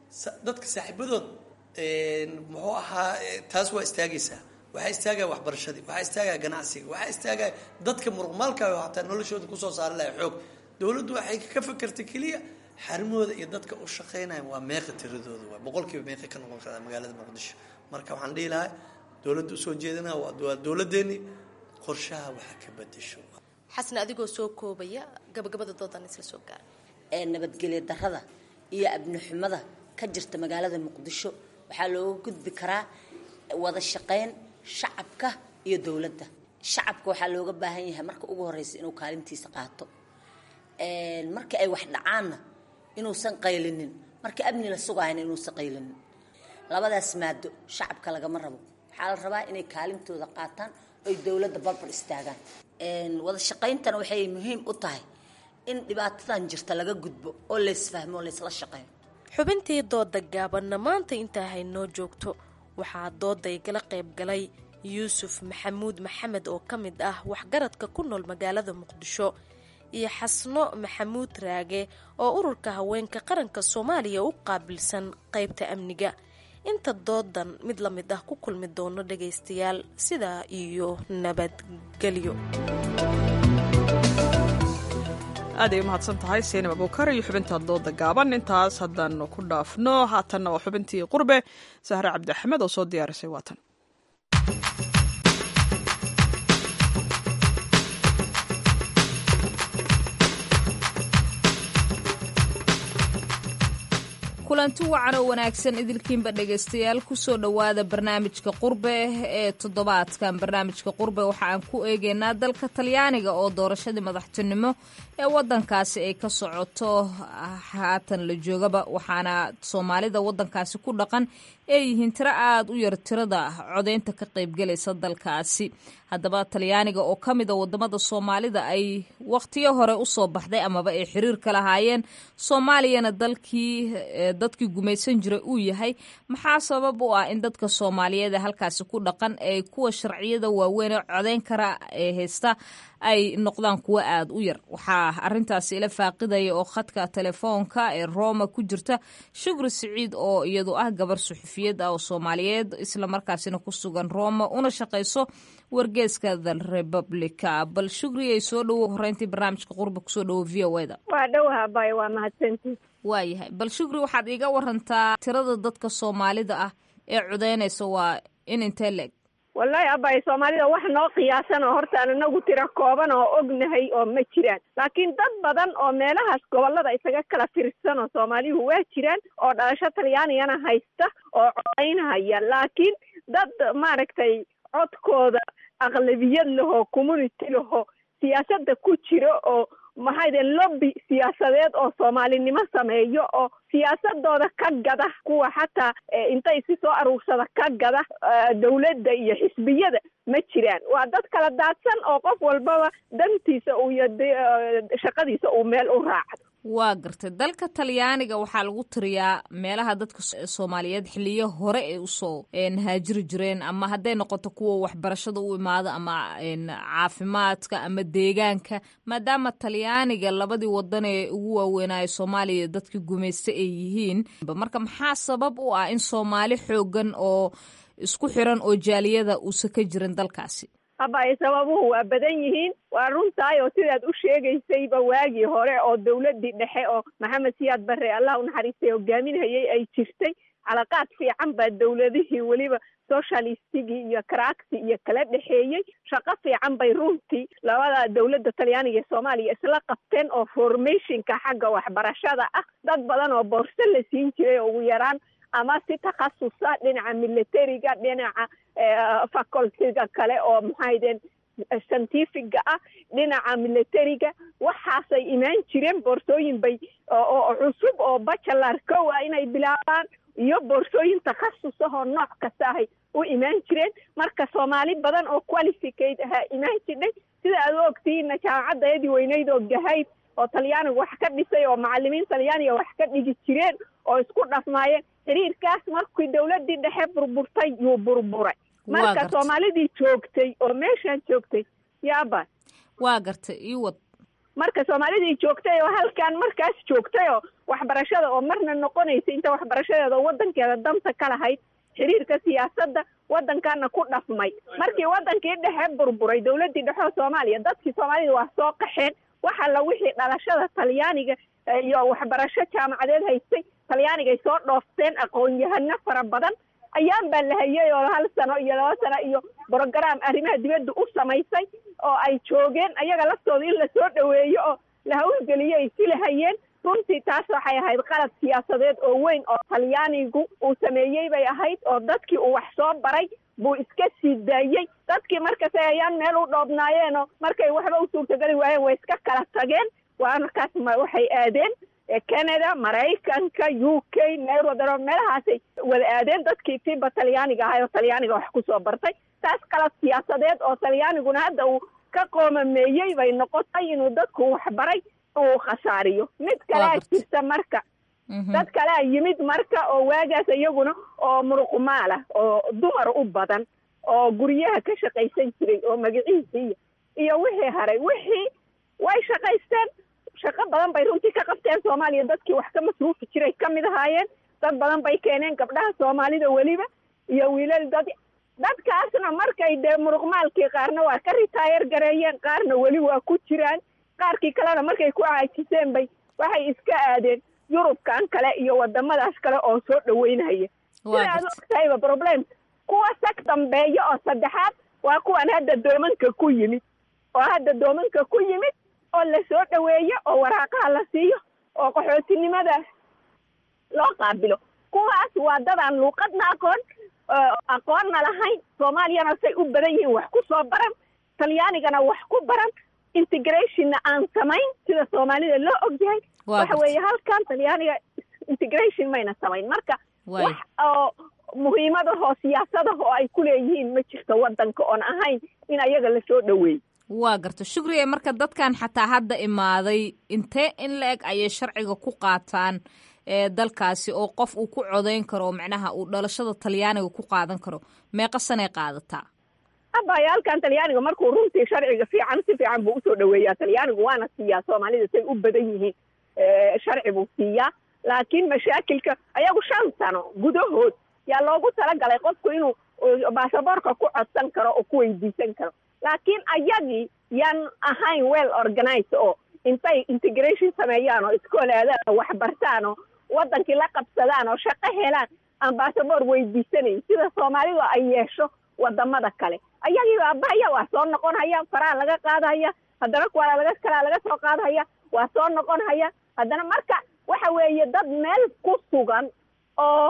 dadka saaxiibadood muxuu ahaa taas waa istaagaysaa waxaa istaagaya waxbarashadii waxaa istaagaya ganacsiga waxaa istaagaya dadka muruqmaalka hataa noloshooda kusoo saari lahay xoog dowladdu waxay ka fakertay keliya xarimooda iyo dadka u shaqeynaya waa meeqa tiradooda waa boqolkiiba meeqa ka noqon kartaa magaalada muqdisho marka waxaan dhihi lahaa dowladda usoo jeedinaa waa dowladeeni qorshaha waxa ka bedesho xasan adigoo soo koobaya gabagabada doodan isla soo gaar ee nabadgelyo darrada iyo abni xumada ka jirta magaalada muqdisho waxaa looga gudbi karaa wada shaqeyn shacabka iyo dowladda shacabka waxaa looga baahan yahay marka ugu horeysa inuu kaalintiisa qaato marka ay wax dhacaanna inuusan qaylinin marka amni la sugayna inuusan qaylinin labadaas maado shacabka lagama rabo waxaa la rabaa inay kaalintooda qaataan oo dowladda barbar istaagaan wada shaqeyntana waxay muhiim u tahay in dhibaatadan jirta laga gudbo oo la isfahmo oo la isla shaqeeyo xubintii dooda gaabanna maanta intaa haynoo joogto waxaa dooda igala qayb galay yuusuf maxamuud maxamed oo ka mid ah waxgaradka ku nool magaalada muqdisho iyo xasno maxamuud raage oo ururka haweenka qaranka soomaaliya u qaabilsan qaybta amniga inta doodan mid la mid ah ku kulmi doono dhagaystayaal sidaa iyo nabadgelyo aaday umahadsan tahay seenab abuukar iyo xubinta dooda gaaban intaas haddaanu ku dhaafno haatanna waa xubintii qurbe sahre cabdi axmed oo soo diyaarisay waatan kulanti wacan oo wanaagsan idilkiinba dhegaystayaal kusoo dhowaada barnaamijka qurbe ee toddobaadkan barnaamijka qurbe waxa aan ku eegaynaa dalka talyaaniga oo doorashadii madaxtinimo ee wadankaasi ay ka socoto haatan la joogaba waxaana soomaalida wadankaasi ku dhaqan ay yihiin tiro aada u yar tirada codeynta ka qaybgalaysa dalkaasi haddaba talyaaniga oo ka mida wadamada soomaalida ay wakhtiyo hore usoo baxday amaba ay xiriir ka lahaayeen soomaaliyana dalkii dadkii gumaysan jiray uu yahay maxaa sabab u ah in dadka soomaaliyeed ee halkaasi ku dhaqan ee kuwa sharciyada waaweyn ee codeyn kara ee haysta ay noqdaan kuwo aada u yar waxaa arintaasi ila faaqidaya oo khadka telefoonka ee roma ku jirta shukri siciid oo iyadu ah gabar suxufiyad ah oo soomaaliyeed islamarkaasina ku sugan roma una shaqayso wargeeska the republica bal shukri ay soo dhowo horeyntii barnaamijka qurba kusoo dhowo v o da waa dhowaha bay waa mahadsanti waayahay bal shukri waxaad iiga warantaa tirada dadka soomaalida ah ee codeynaysa waa in intee leeg wallaahi abay soomaalida wax noo qiyaasan oo hortaan inagu tira kooban oo ognahay oo ma jiraan laakiin dad badan oo meelahaas gobolada isaga kala tirsan oo soomaalihu waa jiraan oo dhalasho talyaanigana haysta oo codeynhaya laakiin dad maaragtay codkooda aqlabiyad lahoo community lahoo siyaasadda ku jira oo maxaydeen lobby siyaasadeed oo soomaalinimo sameeyo oo siyaasadooda ka gada kuwa xataa intay si soo aruursada ka gada dawladda iyo xisbiyada ma jiraan waa dad kala daadsan oo qof walbaba dantiisa uu iyo shaqadiisa uu meel u raacdo waa gartay dalka talyaaniga waxaa lagu tiriyaa meelaha dadka soomaaliyeed xiliyo hore ay usoo haajiri jireen ama hadday noqoto kuwa waxbarashada u imaado ama caafimaadka ama deegaanka maadaama talyaaniga labadii wadan ee ugu waaweynaayo soomaaliya dadkii gumaysta ay yihiin marka maxaa sabab u ah in soomaali xoogan oo isku xiran oo jaaliyada uusa ka jirin dalkaasi abay sababuhu waa badan yihiin waa runtahay oo sidaad u sheegaysayba waagii hore oo dawladdii dhexe oo maxamed siyaad barre allah unaxariistay hogaaminhayay ay jirtay calaqaad fiican baa dawladihii weliba socialistigii iyo karaagti iyo kala dhexeeyey shaqo fiican bay runtii labada dawladda talyaaniga ee soomaaliya isla qabteen oo formationka xagga waxbarashada ah dad badan oo boorso la siin jiray ugu yaraan ama si takhasusa dhinaca militariga dhinaca facultyga kale oo maxaydeen scientifiga ah dhinaca militariga waxaasay imaan jireen boorsooyin bay oo cusub oo bachelor kow ah inay bilaabaan iyo boorsooyin takhasus ah oo nooc kasta ahay u imaan jireen marka soomaali badan oo qualificate ahaa imaan jirdhay sida aad u ogtihiinna jaamacaddaedii weyneyd oo gahayd oo talyaaniga wax ka dhisay oo macalimiin talyaaniga wax ka dhigi jireen oo isku dhafmaayeen xiriirkaas markii dawladdii dhexe burburtay yuu burburay marka soomaalidii joogtay oo meeshaan joogtay yaaba waa gartay ii wad marka soomaalidii joogtay oo halkan markaas joogtay oo waxbarashada oo marna noqonaysa inta waxbarashadeeda waddankeeda danta ka lahayd xiriirka siyaasadda waddankaana ku dhafmay markii waddankii dhexe burburay dawladdii dhexe oo soomaaliya dadkii soomaalida waa soo qaxeen waxa la wixii dhalashada talyaaniga iyo waxbarasho jaamacadeed haystay talyaanigay soo dhoofteen aqoon-yahano fara badan ayaan baa la hayay oo hal sano iyo laba sano iyo brogram arrimaha dibadda u samaysay oo ay joogeen ayaga laftooda in la soo dhaweeyo oo la hawlgeliyo ay sila hayeen runtii taas waxay ahayd qalad siyaasadeed oo weyn oo talyaanigu uu sameeyey bay ahayd oo dadkii uu wax soo baray buu iska sii daayey dadkii markase ayaan meel u dhoobnaayeenoo markay waxba u suurtageli waayeen way iska kala tageen waa markaas waxay aadeen canada maraykanka u k nairobi meelahaasay wada aadeen dadkii tiba talyaaniga ahay oo talyaaniga wax kusoo bartay taas qalad siyaasadeed oo talyaaniguna hadda uu ka qoomameeyey bay noqotay inuu dadku waxbaray uu khasaariyo mid kalea jirta marka dad kalea yimid marka oo waagaas iyaguna oo muruqmaalah oo dumar u badan oo guryaha ka shaqaysan jiray oo magaciisiiya iyo wixii haray wixii way shaqaysteen shaqo badan bay runtii ka qabteen soomaaliya dadkii wax ka masruufi jiray ka mid ahaayeen dad badan bay keeneen gabdhaha soomaalida weliba iyo wiilal dad dadkaasna markay dee muruqmaalkii qaarna waa ka ritaayar gareeyeen qaarna weli waa ku jiraan qaarkii kalena markay ku caajiseen bay waxay iska aadeen yurubkan kale iyo wadamadaas kale oo soo dhaweynaya sida aad ogtahayba problem kuwa sag dambeeya oo saddexaad waa kuwan hadda doomanka ku yimid oo hadda doomanka ku yimid oo la soo dhaweeyo oo waraaqaha la siiyo oo qaxootinimada loo qaabilo kuwaas waa dadaan luuqadna aqoon aqoonna lahayn soomaaliyana say u badan yihiin wax ku soo baran talyaanigana wax ku baran integrationna aan samayn sida soomaalida loo ogyahay waxa weeye halkan talyaaniga integration mayna samayn marka wax oo muhiimadahoo siyaasadaha oo ay ku leeyihiin ma jirto waddanka oon ahayn in ayaga lasoo dhaweeyo waa garta shukriye marka dadkan xataa hadda imaaday intee in la eg ayay sharciga ku qaataan dalkaasi oo qof uu ku codayn karo macnaha uu dhalashada talyaaniga ku qaadan karo meeqa sanay qaadataa abaya halkan talyaaniga markuu runtii sharciga fiican si fiican buu usoo dhaweeyaa talyaanigu waana siiyaa soomaalida say u badan yihiin sharci buu siiyaa laakiin mashaakilka ayagu shan sano gudahood yaa loogu talagalay qofku inuu baasaboorka ku codsan karo oo ku weydiisan karo laakiin ayagii yaan ahayn well organized oo intay integration sameeyaan oo iskool aadaan oo wax bartaan oo waddankii la qabsadaan oo shaqo helaan aan baasaboor weydiisanayn sida soomaalidu ay yeesho wadamada kale ayagii baabahaya waa soo noqon haya faraha laga qaadahaya haddana kuwaa laga kalaa laga soo qaadahaya waa soo noqon haya haddana marka waxa weeye dad meel ku sugan oo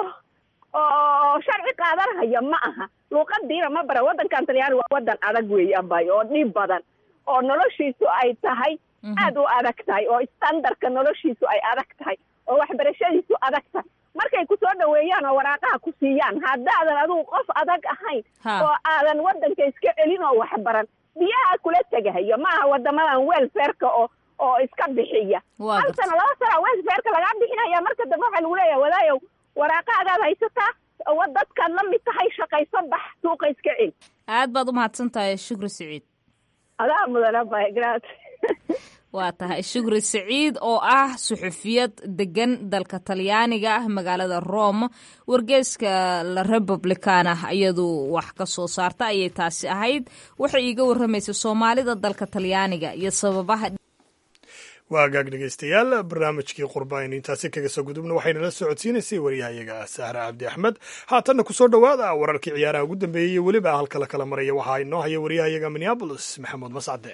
oo sharci qaadanhaya ma aha luuqadiina ma bara waddankan talyaani waa waddan adag weeye abay oo dhib badan oo noloshiisu ay tahay aad u adag tahay oo standardka noloshiisu ay adag tahay oo waxbarashadiisu adag tahay markay ku soo dhaweeyaan oo waraaqaha ku siiyaan haddaadan adigu qof adag ahayn oo aadan waddanka iska celin oo waxbaran biyaha kula tegahayo ma aha wadamadan welfareka oo oo iska bixiya hal sano laba sana welfareka lagaa bixinaya marka dambe waxaa lagu leeyahay walaayow waraaqaagaad haysataa dadkaad la mid tahay shaqayso bax suuqa iska celi aad baad u mahadsan tahay shukri siciid adaa mudana bagraad waa tahay shukri siciid oo ah suxufiyad degan dalka talyaaniga ah magaalada rome wargeeska la republican ah iyadu wax ka soo saarta ayay taasi ahayd waxay iiga warramaysa soomaalida dalka talyaaniga iyo sababaha waa gaag dhegaystayaal barnaamijkii qurba aynu intaasi kaga soo gudubna waxayna la socodsiinaysay waryahayaga sahre cabdi axmed haatanna ku soo dhowaada wararkii ciyaaraha ugu dambeeyey iyo weliba halka la kala maraya waxaa inoo haya waryahayaga minneabolis maxamuud mascade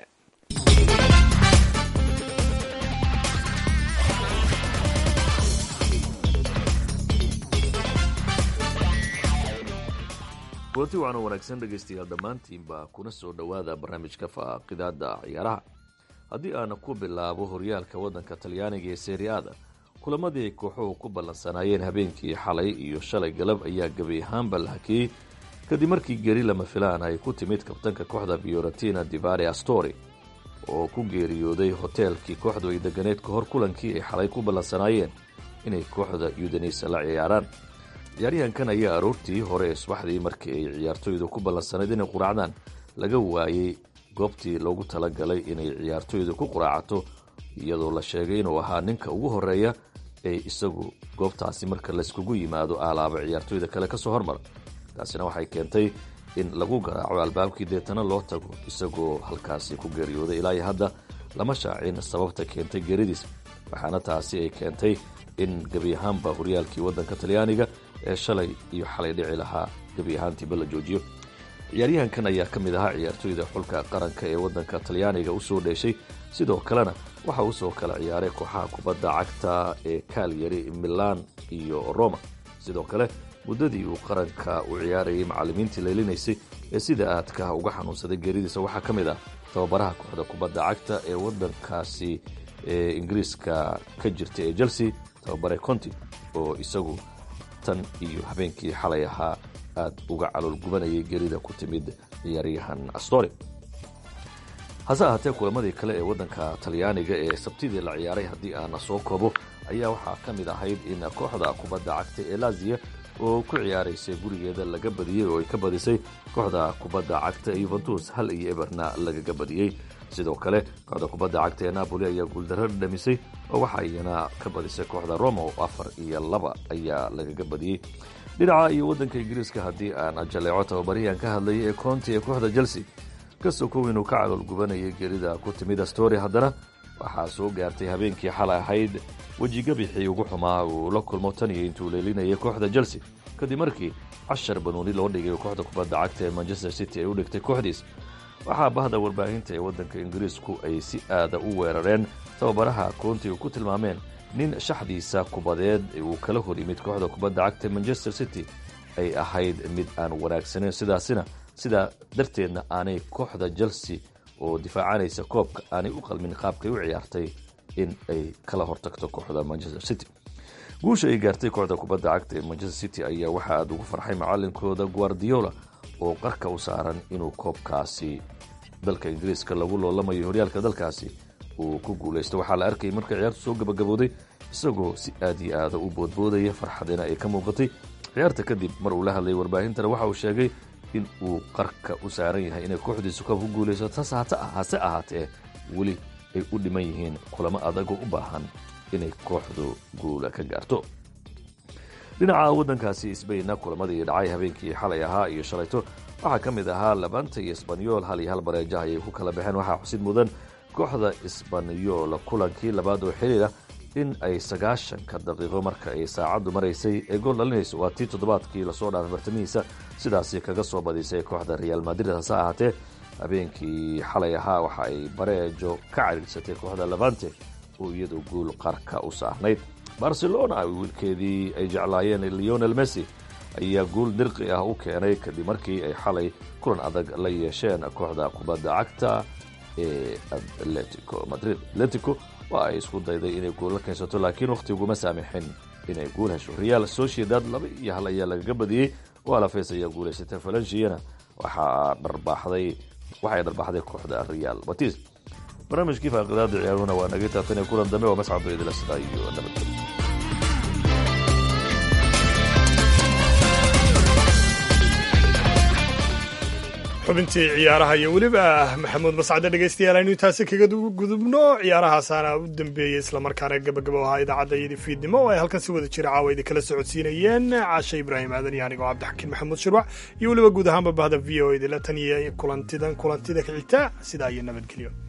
kulanti waana wanaagsan dhegaystayaal dhammaantiinba kuna soo dhowaada barnaamijka faaqidaada ciyaaraha haddii aana ku bilaabo horyaalka waddanka talyaaniga ee seriada kulamadii ay kooxuhu ku ballansanaayeen habeenkii xalay iyo shalay galab ayaa gebi ahaanba la hakiyey kadib markii geri lama filaan ay ku timid kabtanka kooxda fiorentina divare astori oo ku geeriyooday hoteelkii kooxdu ay deganeed ka hor kulankii ay xalay ku ballansanaayeen inay kooxda yudanisa la ciyaaraan ciyaaryahankan ayaa aroortii hore ee subaxdii markii ay ciyaartoydu ku ballansanayd inay quraacdaan laga waayey goobtii loogu talagalay inay ciyaartoydu ku quraacato iyadoo la sheegay inuu ahaa ninka ugu horeeya ee isagu goobtaasi marka layskugu yimaado aalaaba ciyaartooyda kale ka soo hormara. taasina waxay keentay in lagu garaaco albaabkii deetana loo tago isagoo halkaasi ku geeriyooday. ilaa iyo hadda lama shaacin sababta keentay geeridiis, waxaana taasi ay keentay in gebi ahaanba horyaalkii waddanka talyaaniga ee shalay iyo xalay dhici lahaa gebi ahaantiiba la joojiyo. ciyaaryahankan ayaa ka mid ahaa ciyaartooyda xulka qaranka ee waddanka talyaaniga u soo dheeshay, sidoo kalena waxa uu soo kala ciyaaray kooxaha kubadda cagta ee Cagliari, Milan iyo Roma. sidoo kale muddadii uu qaranka u ciyaarayay macallimiintii leelinaysay ee sida aadka uga xanuunsaday geeridiisa waxaa ka mid ah tababaraha kooxda kubadda cagta ee waddankaasi ee ingiriiska ka jirta ee Chelsea, tababare Conte, oo isagu tan iyo habeenkii xalay ahaa aad uga calool gubanayay geerida ku timid ciyaaryahan Astori. hase ahaatee kulamadii kale ee waddanka talyaaniga ee sabtidii la ciyaaray haddii aana soo koobo ayaa waxaa ka mid ahayd in kooxda kubadda cagta ee Lazio oo ku ciyaaraysay gurigeeda laga badiyey oo ay ka badisay kooxda kubadda cagta ee Juventus hal iyo eberna lagaga badiyey. sidoo kale kooxda kubadda cagta ee Napoli ayaa guuldarro dhamisay oo waxa iyana ka badisay kooxda Roma oo afar iyo laba ayaa lagaga badiyey. dhinaca iyo waddanka ingiriiska haddii aan jaleeco tababariyan ka hadlayay ee Conte ee kooxda Chelsea kasoo kow inuu ka calool gubanayay geerida ku timid Astori, haddana waxaa soo gaartay habeenkii xalay ahayd wejigabixii ugu xumaa uu la kulmo tan iyo intuu leelinayay kooxda Chelsea kadib markii cashar banuuni loo dhigay kooxda kubadda cagta ee Manchester City ay u dhigtay kooxdiis. waxaa bahda warbaahinta ee waddanka ingiriisku ay si aada u weerareen tababaraha Conte uu ku tilmaameen nin shaxdiisa kubadeed uu kala hor yimid kooxda kubadda cagta Manchester City ay ahayd mid aan wanaagsaneyn, sidaasina sidaa darteedna aanay kooxda Chelsea oo difaacanaysa koobka aanay u qalmin qaabkay u ciyaartay in ay kala hortagto kooxda Manchester City. guusha ay gaartay kooxda kubadda cagta ee Manchester City ayaa waxa aad ugu farxay macallinkooda Guardiola oo qarka u saaran inuu koobkaasi dalka ingiriiska lagu loolamayo horyaalka dalkaasi uu ku guulaysto. waxaa la arkayay marka ciyaartu soo gabagabooday isagoo si aad iyo aada u boodboodaya, farxadina ay ka muuqatay. ciyaarta kadib mar uu la hadlayay warbaahintana waxa uu sheegay in uu qarka u saaran yahay inay kooxdiisu koob ku guulaysato. taas hase ahaatee weli ay u dhiman yihiin kulamo adagoo u baahan inay kooxdu guula ka gaarto. dhinaca waddankaasi Spain kulamadii dhacay habeenkii xalay ahaa iyo shalayto waxaa ka mid ahaa Levante iyo Espanyol hal iyo hal bareejo ayay ku kala baxeen. waxaa xusid mudan kooxda Espanyol kulankii labaad oo xiriir ah in ay sagaashanka daqiiqo marka ay saacaddu maraysay ee gool dhalinayso waa tii toddobaadkii lasoo dhaafay bartamihiisa sidaasi kaga soo badisay kooxda Real Madrid. hase ahaatee habeenkii xalay ahaa waxa ay bareejo ka cariirsatay kooxda Levante oo iyadu guul qarka u saarnayd. Barcelona wiilkeedii ay jeclaayeen Lionel Messi ayaa guul dirqi ah u keenay kadib markii ay xalay kulan adag la yeesheen kooxda kubadda cagta ee Atletico Madrid. Atletico waa ay isku dayday inay guul la keensato laakiin waqtiguma saamixin inay guul hesho. Real Sociedad laba iyo hal ayaa lagaga badiyey oo Alaves ayaa guulaysatay. Valencia waxaa dharbaaxday waxay dharbaaxday kooxda Real Betis. barnaamijkii faaqidaada ciyaaruna waa naga taabtanay kulan dambe oo mascad idila sida iyo nabadgelyo. xubintii ciyaaraha iyo weliba maxamuud mascade dhegaystayaal aynu intaasi kaga gudubno ciyaarahaasaana u dambeeyey islamarkaana gabagabo ahaa idaacadda iyadii fiidnimo oo ay halkan si wada jira caawa idin kala socodsiinayeen caashe ibraahim aadan iyo anigoo cabdixakiin maxamuud shirwac iyo weliba guud ahaanba bahda v o idila tan iyo kulantidan kulantida ka xigta sidaa iyo nabadgelyo.